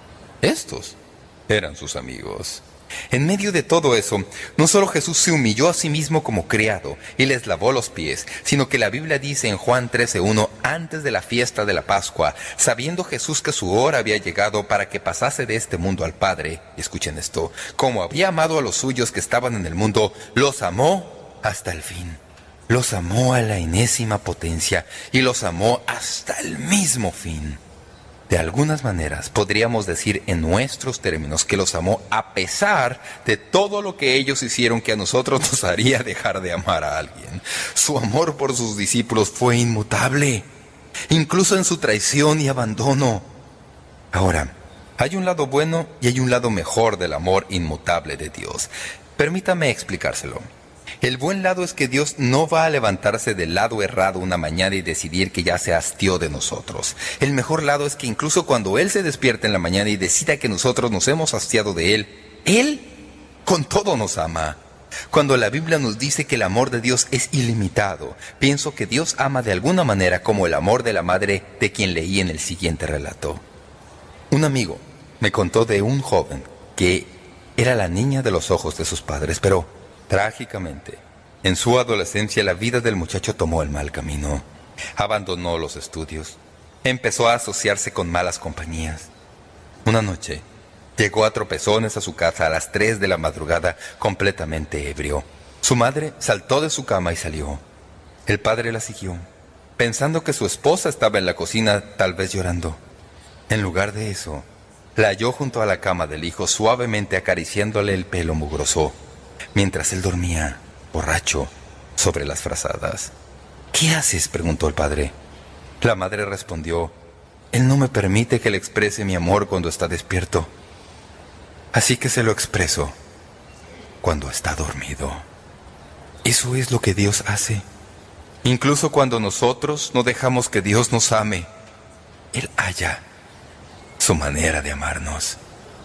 Estos eran sus amigos. En medio de todo eso, no solo Jesús se humilló a sí mismo como criado y les lavó los pies, sino que la Biblia dice en Juan trece uno, antes de la fiesta de la Pascua, sabiendo Jesús que su hora había llegado para que pasase de este mundo al Padre, y escuchen esto, como había amado a los suyos que estaban en el mundo, los amó hasta el fin. Los amó a la enésima potencia y los amó hasta el mismo fin. De algunas maneras, podríamos decir en nuestros términos que los amó a pesar de todo lo que ellos hicieron que a nosotros nos haría dejar de amar a alguien. Su amor por sus discípulos fue inmutable, incluso en su traición y abandono. Ahora, hay un lado bueno y hay un lado mejor del amor inmutable de Dios. Permítame explicárselo. El buen lado es que Dios no va a levantarse del lado errado una mañana y decidir que ya se hastió de nosotros. El mejor lado es que incluso cuando Él se despierte en la mañana y decida que nosotros nos hemos hastiado de Él, Él con todo nos ama. Cuando la Biblia nos dice que el amor de Dios es ilimitado, pienso que Dios ama de alguna manera como el amor de la madre de quien leí en el siguiente relato. Un amigo me contó de un joven que era la niña de los ojos de sus padres, pero trágicamente, en su adolescencia la vida del muchacho tomó el mal camino. Abandonó los estudios. Empezó a asociarse con malas compañías. Una noche, llegó a tropezones a su casa a las tres de la madrugada, completamente ebrio. Su madre saltó de su cama y salió. El padre la siguió, pensando que su esposa estaba en la cocina, tal vez llorando. En lugar de eso, la halló junto a la cama del hijo, suavemente acariciándole el pelo mugroso, mientras él dormía, borracho, sobre las frazadas. ¿Qué haces?, preguntó el padre. La madre respondió, él no me permite que le exprese mi amor cuando está despierto. Así que se lo expreso cuando está dormido. Eso es lo que Dios hace. Incluso cuando nosotros no dejamos que Dios nos ame, Él halla su manera de amarnos.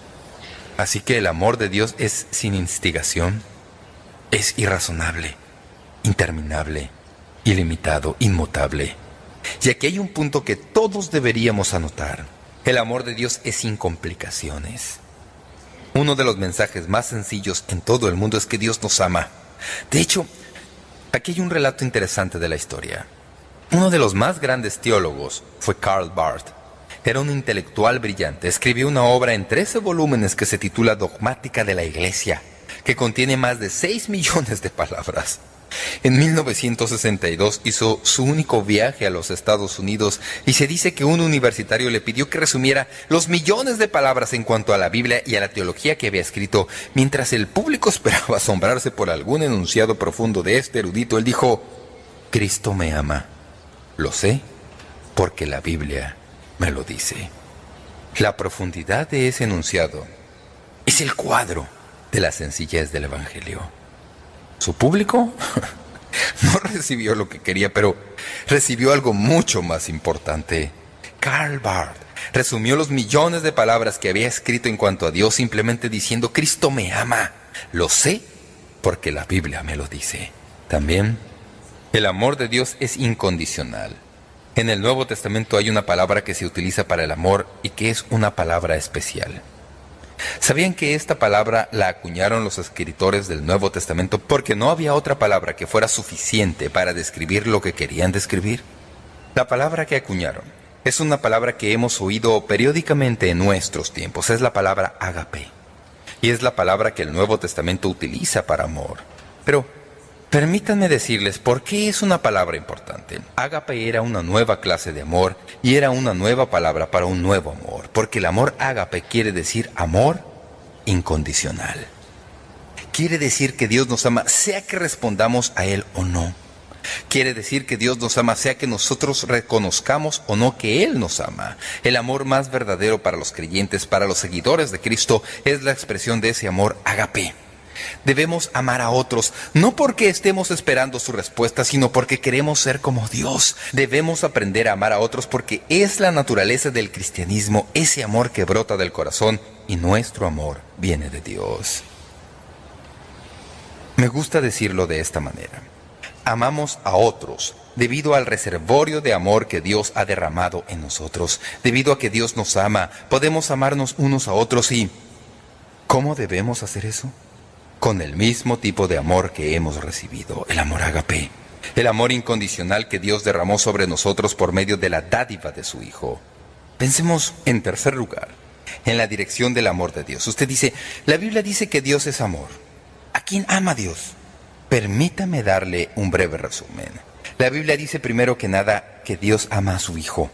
Así que el amor de Dios es sin instigación, es irrazonable, interminable, ilimitado, inmutable. Y aquí hay un punto que todos deberíamos anotar. El amor de Dios es sin complicaciones. Uno de los mensajes más sencillos en todo el mundo es que Dios nos ama. De hecho, aquí hay un relato interesante de la historia. Uno de los más grandes teólogos fue Karl Barth. Era un intelectual brillante. Escribió una obra en trece volúmenes que se titula Dogmática de la Iglesia, que contiene más de seis millones de palabras. En mil novecientos sesenta y dos hizo su único viaje a los Estados Unidos y se dice que un universitario le pidió que resumiera los millones de palabras en cuanto a la Biblia y a la teología que había escrito. Mientras el público esperaba asombrarse por algún enunciado profundo de este erudito, él dijo, Cristo me ama. Lo sé porque la Biblia me lo dice. La profundidad de ese enunciado es el cuadro de la sencillez del Evangelio. Su público no recibió lo que quería, pero recibió algo mucho más importante. Karl Barth resumió los millones de palabras que había escrito en cuanto a Dios simplemente diciendo, Cristo me ama. Lo sé porque la Biblia me lo dice. También, el amor de Dios es incondicional. En el Nuevo Testamento hay una palabra que se utiliza para el amor y que es una palabra especial. ¿Sabían que esta palabra la acuñaron los escritores del Nuevo Testamento porque no había otra palabra que fuera suficiente para describir lo que querían describir? La palabra que acuñaron es una palabra que hemos oído periódicamente en nuestros tiempos. Es la palabra ágape. Y es la palabra que el Nuevo Testamento utiliza para amor. Pero permítanme decirles por qué es una palabra importante. Ágape era una nueva clase de amor y era una nueva palabra para un nuevo amor. Porque el amor ágape quiere decir amor incondicional. Quiere decir que Dios nos ama, sea que respondamos a Él o no. Quiere decir que Dios nos ama, sea que nosotros reconozcamos o no que Él nos ama. El amor más verdadero para los creyentes, para los seguidores de Cristo, es la expresión de ese amor ágape. Debemos amar a otros, no porque estemos esperando su respuesta, sino porque queremos ser como Dios. Debemos aprender a amar a otros porque es la naturaleza del cristianismo, ese amor que brota del corazón, y nuestro amor viene de Dios. Me gusta decirlo de esta manera. Amamos a otros debido al reservorio de amor que Dios ha derramado en nosotros. Debido a que Dios nos ama, podemos amarnos unos a otros y... ¿cómo debemos hacer eso? Con el mismo tipo de amor que hemos recibido, el amor ágape. El amor incondicional que Dios derramó sobre nosotros por medio de la dádiva de su Hijo. Pensemos, en tercer lugar, en la dirección del amor de Dios. Usted dice, la Biblia dice que Dios es amor. ¿A quién ama Dios? Permítame darle un breve resumen. La Biblia dice primero que nada que Dios ama a su Hijo.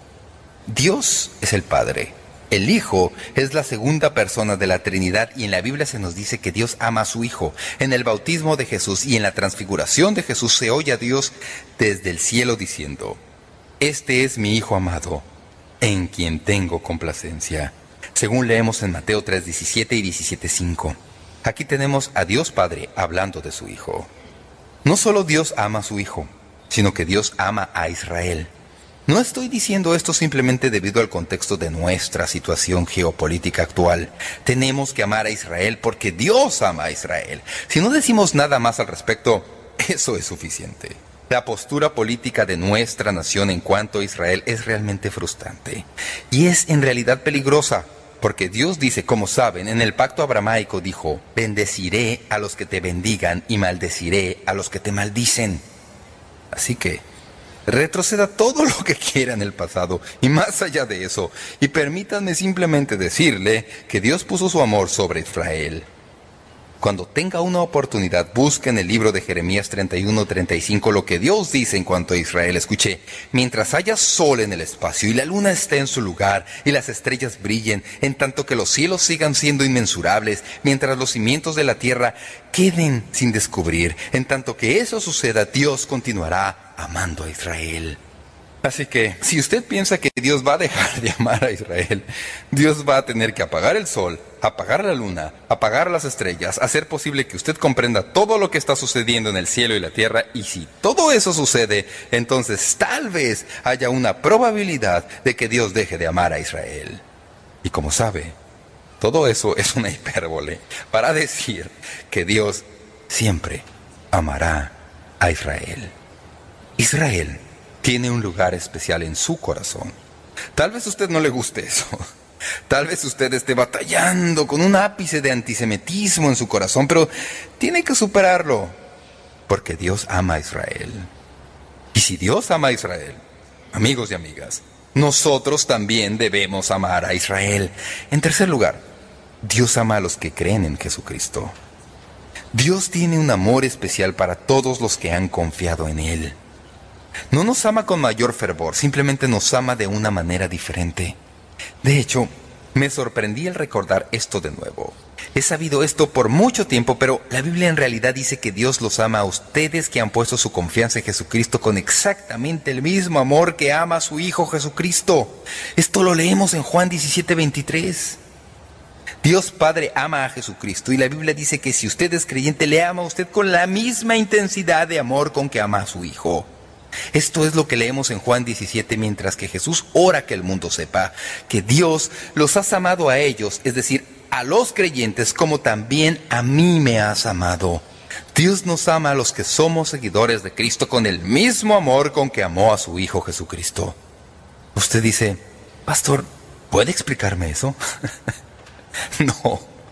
Dios es el Padre. El Hijo es la segunda persona de la Trinidad y en la Biblia se nos dice que Dios ama a su Hijo. En el bautismo de Jesús y en la transfiguración de Jesús se oye a Dios desde el cielo diciendo, este es mi Hijo amado, en quien tengo complacencia. Según leemos en Mateo tres, diecisiete y diecisiete, cinco. Aquí tenemos a Dios Padre hablando de su Hijo. No solo Dios ama a su Hijo, sino que Dios ama a Israel. No estoy diciendo esto simplemente debido al contexto de nuestra situación geopolítica actual. Tenemos que amar a Israel porque Dios ama a Israel. Si no decimos nada más al respecto, eso es suficiente. La postura política de nuestra nación en cuanto a Israel es realmente frustrante. Y es en realidad peligrosa. Porque Dios dice, como saben, en el pacto abramáico dijo, bendeciré a los que te bendigan y maldeciré a los que te maldicen. Así que, retroceda todo lo que quiera en el pasado y más allá de eso, y permítanme simplemente decirle que Dios puso su amor sobre Israel. Cuando tenga una oportunidad, busque en el libro de Jeremías treinta y uno, treinta y cinco lo que Dios dice en cuanto a Israel. Escuche, mientras haya sol en el espacio y la luna esté en su lugar y las estrellas brillen, en tanto que los cielos sigan siendo inmensurables, mientras los cimientos de la tierra queden sin descubrir, en tanto que eso suceda, Dios continuará amando a Israel. Así que, si usted piensa que Dios va a dejar de amar a Israel, Dios va a tener que apagar el sol, apagar la luna, apagar las estrellas, hacer posible que usted comprenda todo lo que está sucediendo en el cielo y la tierra, y si todo eso sucede, entonces tal vez haya una probabilidad de que Dios deje de amar a Israel. Y como sabe, todo eso es una hipérbole para decir que Dios siempre amará a Israel. Israel tiene un lugar especial en su corazón. Tal vez a usted no le guste eso. Tal vez usted esté batallando con un ápice de antisemitismo en su corazón, pero tiene que superarlo, porque Dios ama a Israel. Y si Dios ama a Israel, amigos y amigas, nosotros también debemos amar a Israel. En tercer lugar, Dios ama a los que creen en Jesucristo. Dios tiene un amor especial para todos los que han confiado en Él. No nos ama con mayor fervor, simplemente nos ama de una manera diferente. De hecho, me sorprendí al recordar esto de nuevo. He sabido esto por mucho tiempo, pero la Biblia en realidad dice que Dios los ama a ustedes que han puesto su confianza en Jesucristo con exactamente el mismo amor que ama a su Hijo Jesucristo. Esto lo leemos en Juan diecisiete, veintitrés. Dios Padre ama a Jesucristo y la Biblia dice que si usted es creyente, le ama a usted con la misma intensidad de amor con que ama a su Hijo. Esto es lo que leemos en Juan diecisiete, mientras que Jesús ora que el mundo sepa que Dios los has amado a ellos, es decir, a los creyentes, como también a mí me has amado. Dios nos ama a los que somos seguidores de Cristo con el mismo amor con que amó a su Hijo Jesucristo. Usted dice, pastor, ¿puede explicarme eso? No,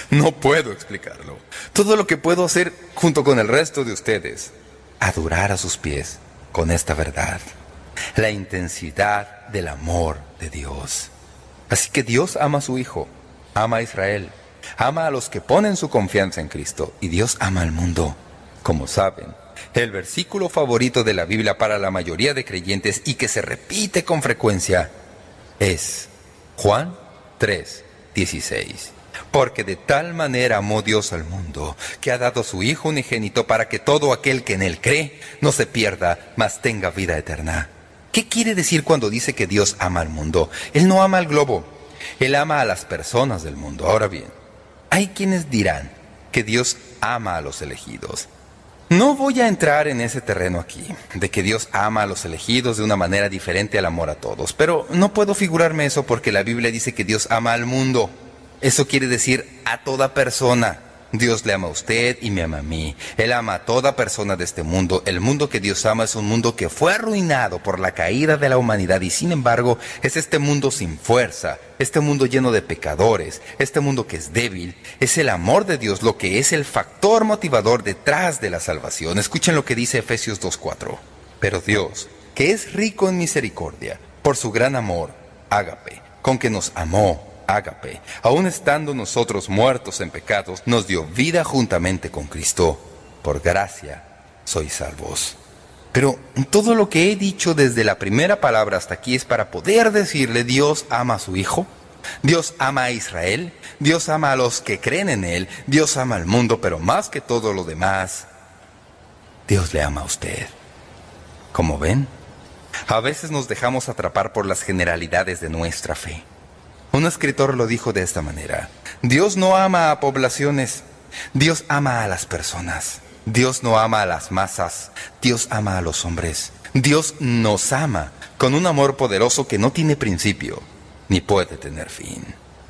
No puedo explicarlo. Todo lo que puedo hacer junto con el resto de ustedes, adorar a sus pies con esta verdad. La intensidad del amor de Dios. Así que Dios ama a su Hijo, ama a Israel, ama a los que ponen su confianza en Cristo, y Dios ama al mundo. Como saben, el versículo favorito de la Biblia para la mayoría de creyentes y que se repite con frecuencia es Juan tres dieciséis. Porque de tal manera amó Dios al mundo, que ha dado a su Hijo unigénito para que todo aquel que en Él cree no se pierda, mas tenga vida eterna. ¿Qué quiere decir cuando dice que Dios ama al mundo? Él no ama al globo, Él ama a las personas del mundo. Ahora bien, hay quienes dirán que Dios ama a los elegidos. No voy a entrar en ese terreno aquí, de que Dios ama a los elegidos de una manera diferente al amor a todos, pero no puedo figurarme eso porque la Biblia dice que Dios ama al mundo. Eso quiere decir a toda persona. Dios le ama a usted y me ama a mí. Él ama a toda persona de este mundo. El mundo que Dios ama es un mundo que fue arruinado por la caída de la humanidad y sin embargo es este mundo sin fuerza, este mundo lleno de pecadores, este mundo que es débil. Es el amor de Dios lo que es el factor motivador detrás de la salvación. Escuchen lo que dice Efesios dos cuatro. Pero Dios, que es rico en misericordia, por su gran amor, ágape, con que nos amó, ágape, aun estando nosotros muertos en pecados, nos dio vida juntamente con Cristo. Por gracia sois salvos. Pero todo lo que he dicho desde la primera palabra hasta aquí es para poder decirle: Dios ama a su Hijo, Dios ama a Israel, Dios ama a los que creen en Él, Dios ama al mundo, pero más que todo lo demás, Dios le ama a usted. Como ven, a veces nos dejamos atrapar por las generalidades de nuestra fe. Un escritor lo dijo de esta manera: Dios no ama a poblaciones, Dios ama a las personas. Dios no ama a las masas, Dios ama a los hombres. Dios nos ama con un amor poderoso que no tiene principio, ni puede tener fin.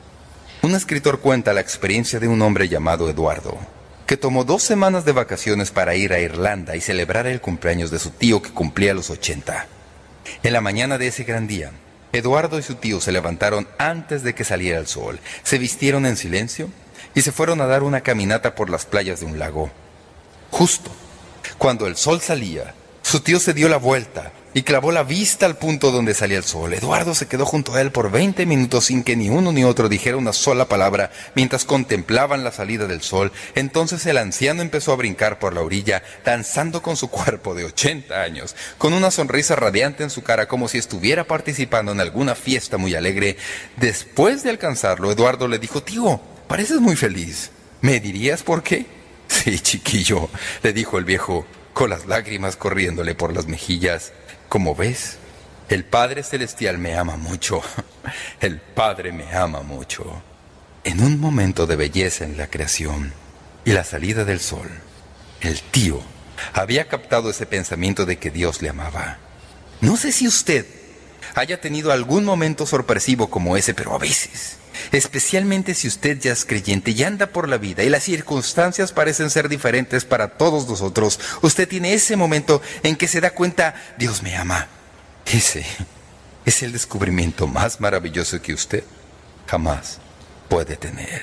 Un escritor cuenta la experiencia de un hombre llamado Eduardo, que tomó dos semanas de vacaciones para ir a Irlanda y celebrar el cumpleaños de su tío que cumplía los ochenta. En la mañana de ese gran día, Eduardo y su tío se levantaron antes de que saliera el sol, se vistieron en silencio y se fueron a dar una caminata por las playas de un lago. Justo cuando el sol salía, su tío se dio la vuelta y clavó la vista al punto donde salía el sol. Eduardo se quedó junto a él por veinte minutos sin que ni uno ni otro dijera una sola palabra mientras contemplaban la salida del sol. Entonces el anciano empezó a brincar por la orilla, danzando con su cuerpo de ochenta años, con una sonrisa radiante en su cara como si estuviera participando en alguna fiesta muy alegre. Después de alcanzarlo, Eduardo le dijo: Tío, pareces muy feliz. ¿Me dirías por qué? Sí, chiquillo, le dijo el viejo, con las lágrimas corriéndole por las mejillas. Como ves, el Padre Celestial me ama mucho. El Padre me ama mucho. En un momento de belleza en la creación y la salida del sol, el tío había captado ese pensamiento de que Dios le amaba. No sé si usted haya tenido algún momento sorpresivo como ese, pero a veces, especialmente si usted ya es creyente y anda por la vida y las circunstancias parecen ser diferentes para todos nosotros, usted tiene ese momento en que se da cuenta: Dios me ama. Ese es el descubrimiento más maravilloso que usted jamás puede tener.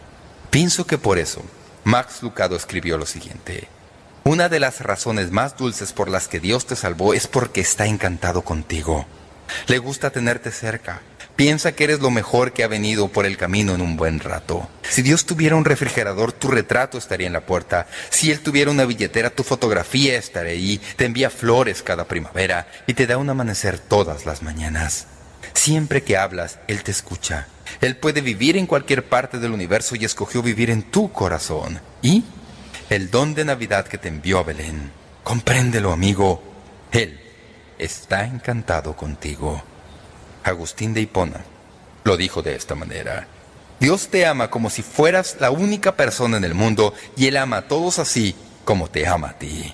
Pienso que por eso Max Lucado escribió lo siguiente: una de las razones más dulces por las que Dios te salvó es porque está encantado contigo. Le gusta tenerte cerca. Piensa que eres lo mejor que ha venido por el camino en un buen rato. Si Dios tuviera un refrigerador, tu retrato estaría en la puerta. Si Él tuviera una billetera, tu fotografía estaría ahí. Te envía flores cada primavera y te da un amanecer todas las mañanas. Siempre que hablas, Él te escucha. Él puede vivir en cualquier parte del universo y escogió vivir en tu corazón. Y el don de Navidad que te envió a Belén, compréndelo, amigo. Él está encantado contigo. Agustín de Hipona lo dijo de esta manera: Dios te ama como si fueras la única persona en el mundo y Él ama a todos así como te ama a ti.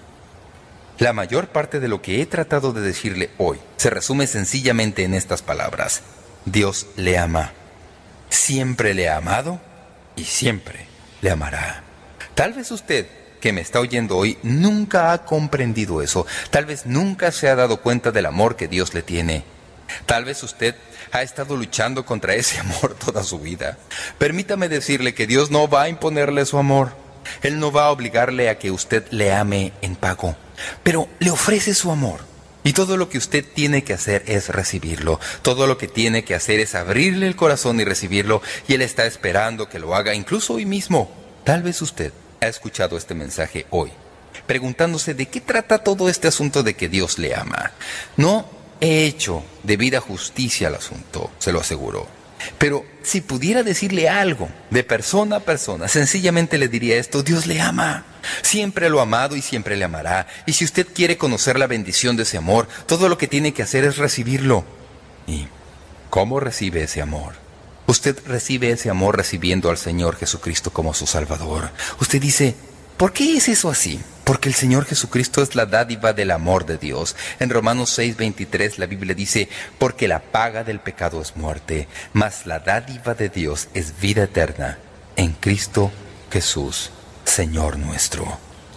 La mayor parte de lo que he tratado de decirle hoy se resume sencillamente en estas palabras: Dios le ama, siempre le ha amado y siempre le amará. Tal vez usted, que me está oyendo hoy, nunca ha comprendido eso. Tal vez nunca se ha dado cuenta del amor que Dios le tiene. Tal vez usted ha estado luchando contra ese amor toda su vida. Permítame decirle que Dios no va a imponerle su amor. Él no va a obligarle a que usted le ame en pago, pero le ofrece su amor. Y todo lo que usted tiene que hacer es recibirlo. Todo lo que tiene que hacer es abrirle el corazón y recibirlo. Y Él está esperando que lo haga, incluso hoy mismo. Tal vez usted ha escuchado este mensaje hoy, preguntándose de qué trata todo este asunto de que Dios le ama. No he hecho debida justicia al asunto, se lo aseguro. Pero si pudiera decirle algo de persona a persona, sencillamente le diría esto: Dios le ama. Siempre lo ha amado y siempre le amará. Y si usted quiere conocer la bendición de ese amor, todo lo que tiene que hacer es recibirlo. ¿Y cómo recibe ese amor? Usted recibe ese amor recibiendo al Señor Jesucristo como su Salvador. Usted dice: ¿por qué es eso así? Porque el Señor Jesucristo es la dádiva del amor de Dios. En Romanos seis veintitrés la Biblia dice: porque la paga del pecado es muerte, mas la dádiva de Dios es vida eterna en Cristo Jesús, Señor nuestro.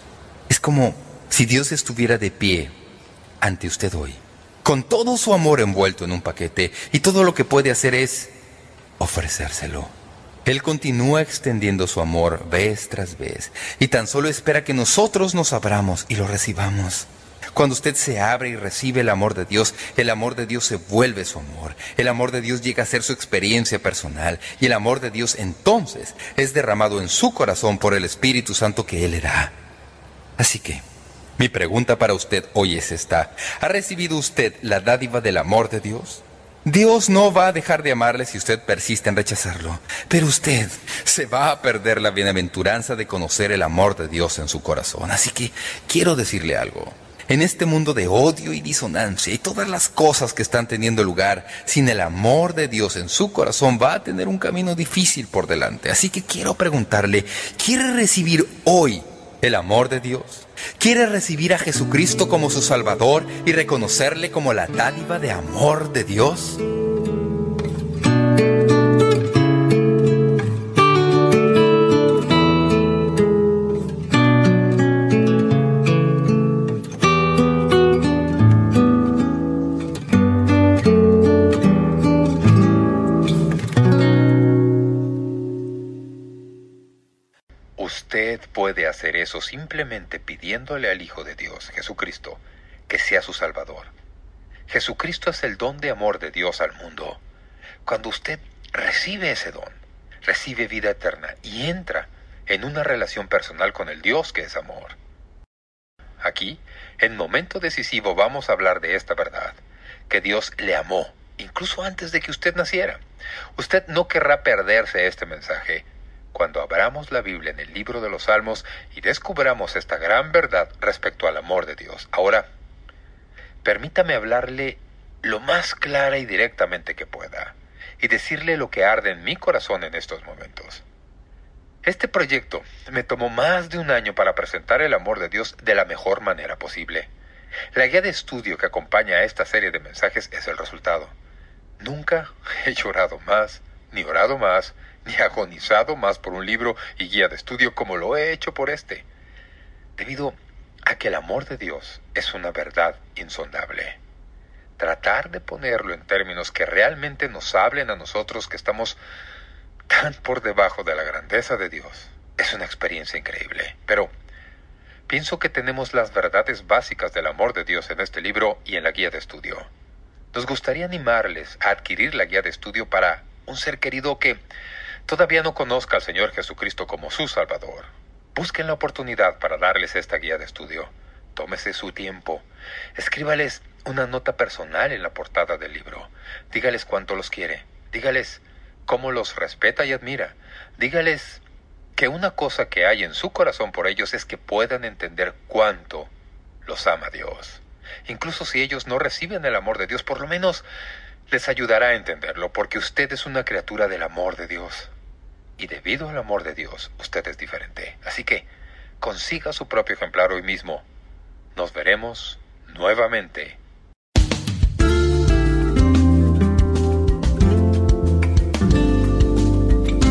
Es como si Dios estuviera de pie ante usted hoy, con todo su amor envuelto en un paquete, y todo lo que puede hacer es ofrecérselo. Él continúa extendiendo su amor vez tras vez, y tan solo espera que nosotros nos abramos y lo recibamos. Cuando usted se abre y recibe el amor de Dios, el amor de Dios se vuelve su amor. El amor de Dios llega a ser su experiencia personal, y el amor de Dios entonces es derramado en su corazón por el Espíritu Santo que Él le da. Así que, mi pregunta para usted hoy es esta: ¿ha recibido usted la dádiva del amor de Dios? Dios no va a dejar de amarle si usted persiste en rechazarlo, pero usted se va a perder la bienaventuranza de conocer el amor de Dios en su corazón. Así que quiero decirle algo. En este mundo de odio y disonancia y todas las cosas que están teniendo lugar, sin el amor de Dios en su corazón va a tener un camino difícil por delante. Así que quiero preguntarle: ¿quiere recibir hoy el amor de Dios? ¿Quiere recibir a Jesucristo como su Salvador y reconocerle como la dádiva de amor de Dios? Usted puede hacer eso simplemente pidiéndole al Hijo de Dios, Jesucristo, que sea su Salvador. Jesucristo es el don de amor de Dios al mundo. Cuando usted recibe ese don, recibe vida eterna y entra en una relación personal con el Dios que es amor. Aquí, en momento decisivo, vamos a hablar de esta verdad, que Dios le amó, incluso antes de que usted naciera. Usted no querrá perderse este mensaje cuando abramos la Biblia en el libro de los Salmos y descubramos esta gran verdad respecto al amor de Dios. Ahora, permítame hablarle lo más clara y directamente que pueda, y decirle lo que arde en mi corazón en estos momentos. Este proyecto me tomó más de un año para presentar el amor de Dios de la mejor manera posible. La guía de estudio que acompaña a esta serie de mensajes es el resultado. Nunca he llorado más, ni orado más, ni agonizado más por un libro y guía de estudio como lo he hecho por este, debido a que el amor de Dios es una verdad insondable. Tratar de ponerlo en términos que realmente nos hablen a nosotros que estamos tan por debajo de la grandeza de Dios es una experiencia increíble. Pero pienso que tenemos las verdades básicas del amor de Dios en este libro y en la guía de estudio. Nos gustaría animarles a adquirir la guía de estudio para un ser querido que todavía no conozca al Señor Jesucristo como su Salvador. Busquen la oportunidad para darles esta guía de estudio. Tómese su tiempo. Escríbales una nota personal en la portada del libro. Dígales cuánto los quiere. Dígales cómo los respeta y admira. Dígales que una cosa que hay en su corazón por ellos es que puedan entender cuánto los ama Dios. Incluso si ellos no reciben el amor de Dios, por lo menos les ayudará a entenderlo, porque usted es una criatura del amor de Dios. Y debido al amor de Dios, usted es diferente. Así que consiga su propio ejemplar hoy mismo. Nos veremos nuevamente.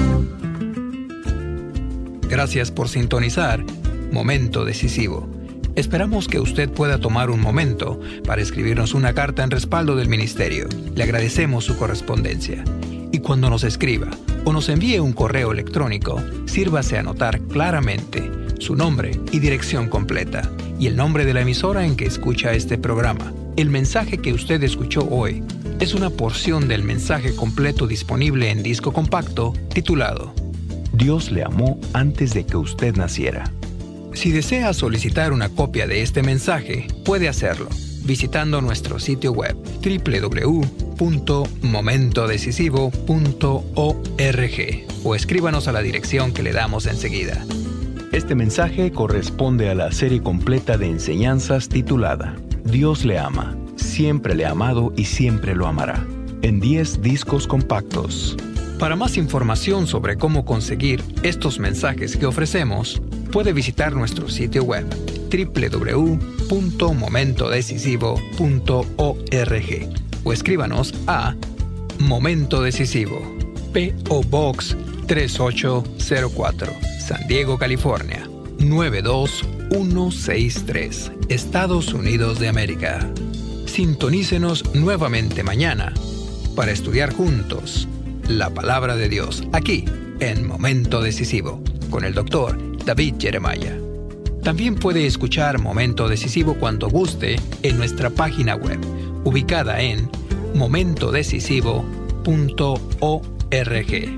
Gracias por sintonizar Momento Decisivo. Esperamos que usted pueda tomar un momento para escribirnos una carta en respaldo del ministerio. Le agradecemos su correspondencia. Y cuando nos escriba o nos envíe un correo electrónico, sírvase a anotar claramente su nombre y dirección completa y el nombre de la emisora en que escucha este programa. El mensaje que usted escuchó hoy es una porción del mensaje completo disponible en disco compacto titulado Dios le amó antes de que usted naciera. Si desea solicitar una copia de este mensaje, puede hacerlo visitando nuestro sitio web doble u doble u doble u punto momento decisivo punto org o escríbanos a la dirección que le damos enseguida. Este mensaje corresponde a la serie completa de enseñanzas titulada Dios le ama, siempre le ha amado y siempre lo amará, en diez discos compactos. Para más información sobre cómo conseguir estos mensajes que ofrecemos, puede visitar nuestro sitio web doble u doble u doble u punto momento decisivo punto org o escríbanos a Momento Decisivo, P O Box tres ocho cero cuatro, San Diego, California, nueve dos uno seis tres, Estados Unidos de América. Sintonícenos nuevamente mañana para estudiar juntos la Palabra de Dios aquí en Momento Decisivo con el doctor David Jeremiah. También puede escuchar Momento Decisivo cuando guste en nuestra página web, ubicada en momento decisivo punto org.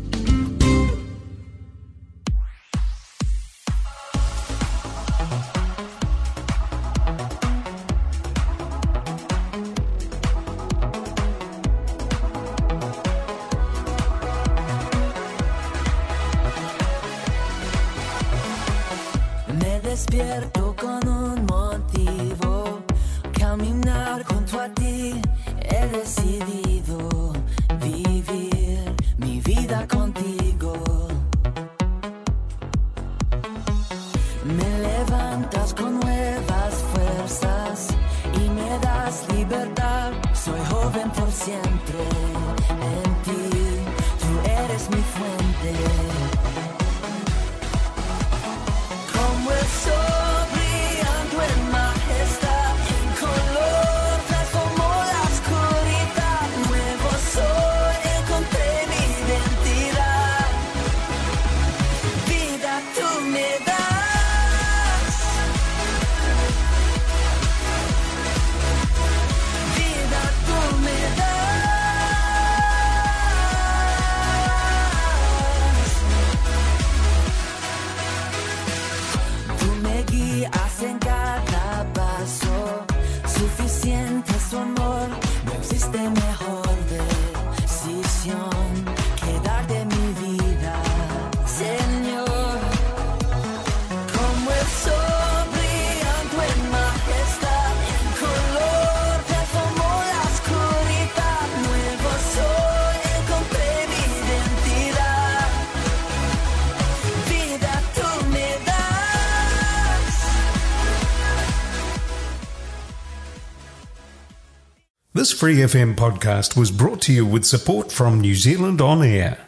Despierto con un motivo, caminar junto a ti. He decidido vivir mi vida contigo. Me levantas con nuevas fuerzas y me das libertad. Soy joven por siempre en ti, tú eres mi fuente. Como el sol brillando en majestad, en color transformó la oscuridad. Nuevo soy, encontré mi identidad. Vida tú me das. Vida tú me das. Tú me guías en cada paso, suficiente es tu amor, no existe mejor decisión que dar de mi vida, Señor. Como el sol brillando en majestad, en color transformó la oscuridad. Nuevo soy, encontré mi identidad. Vida tú me das. This Free F M podcast was brought to you with support from New Zealand On Air.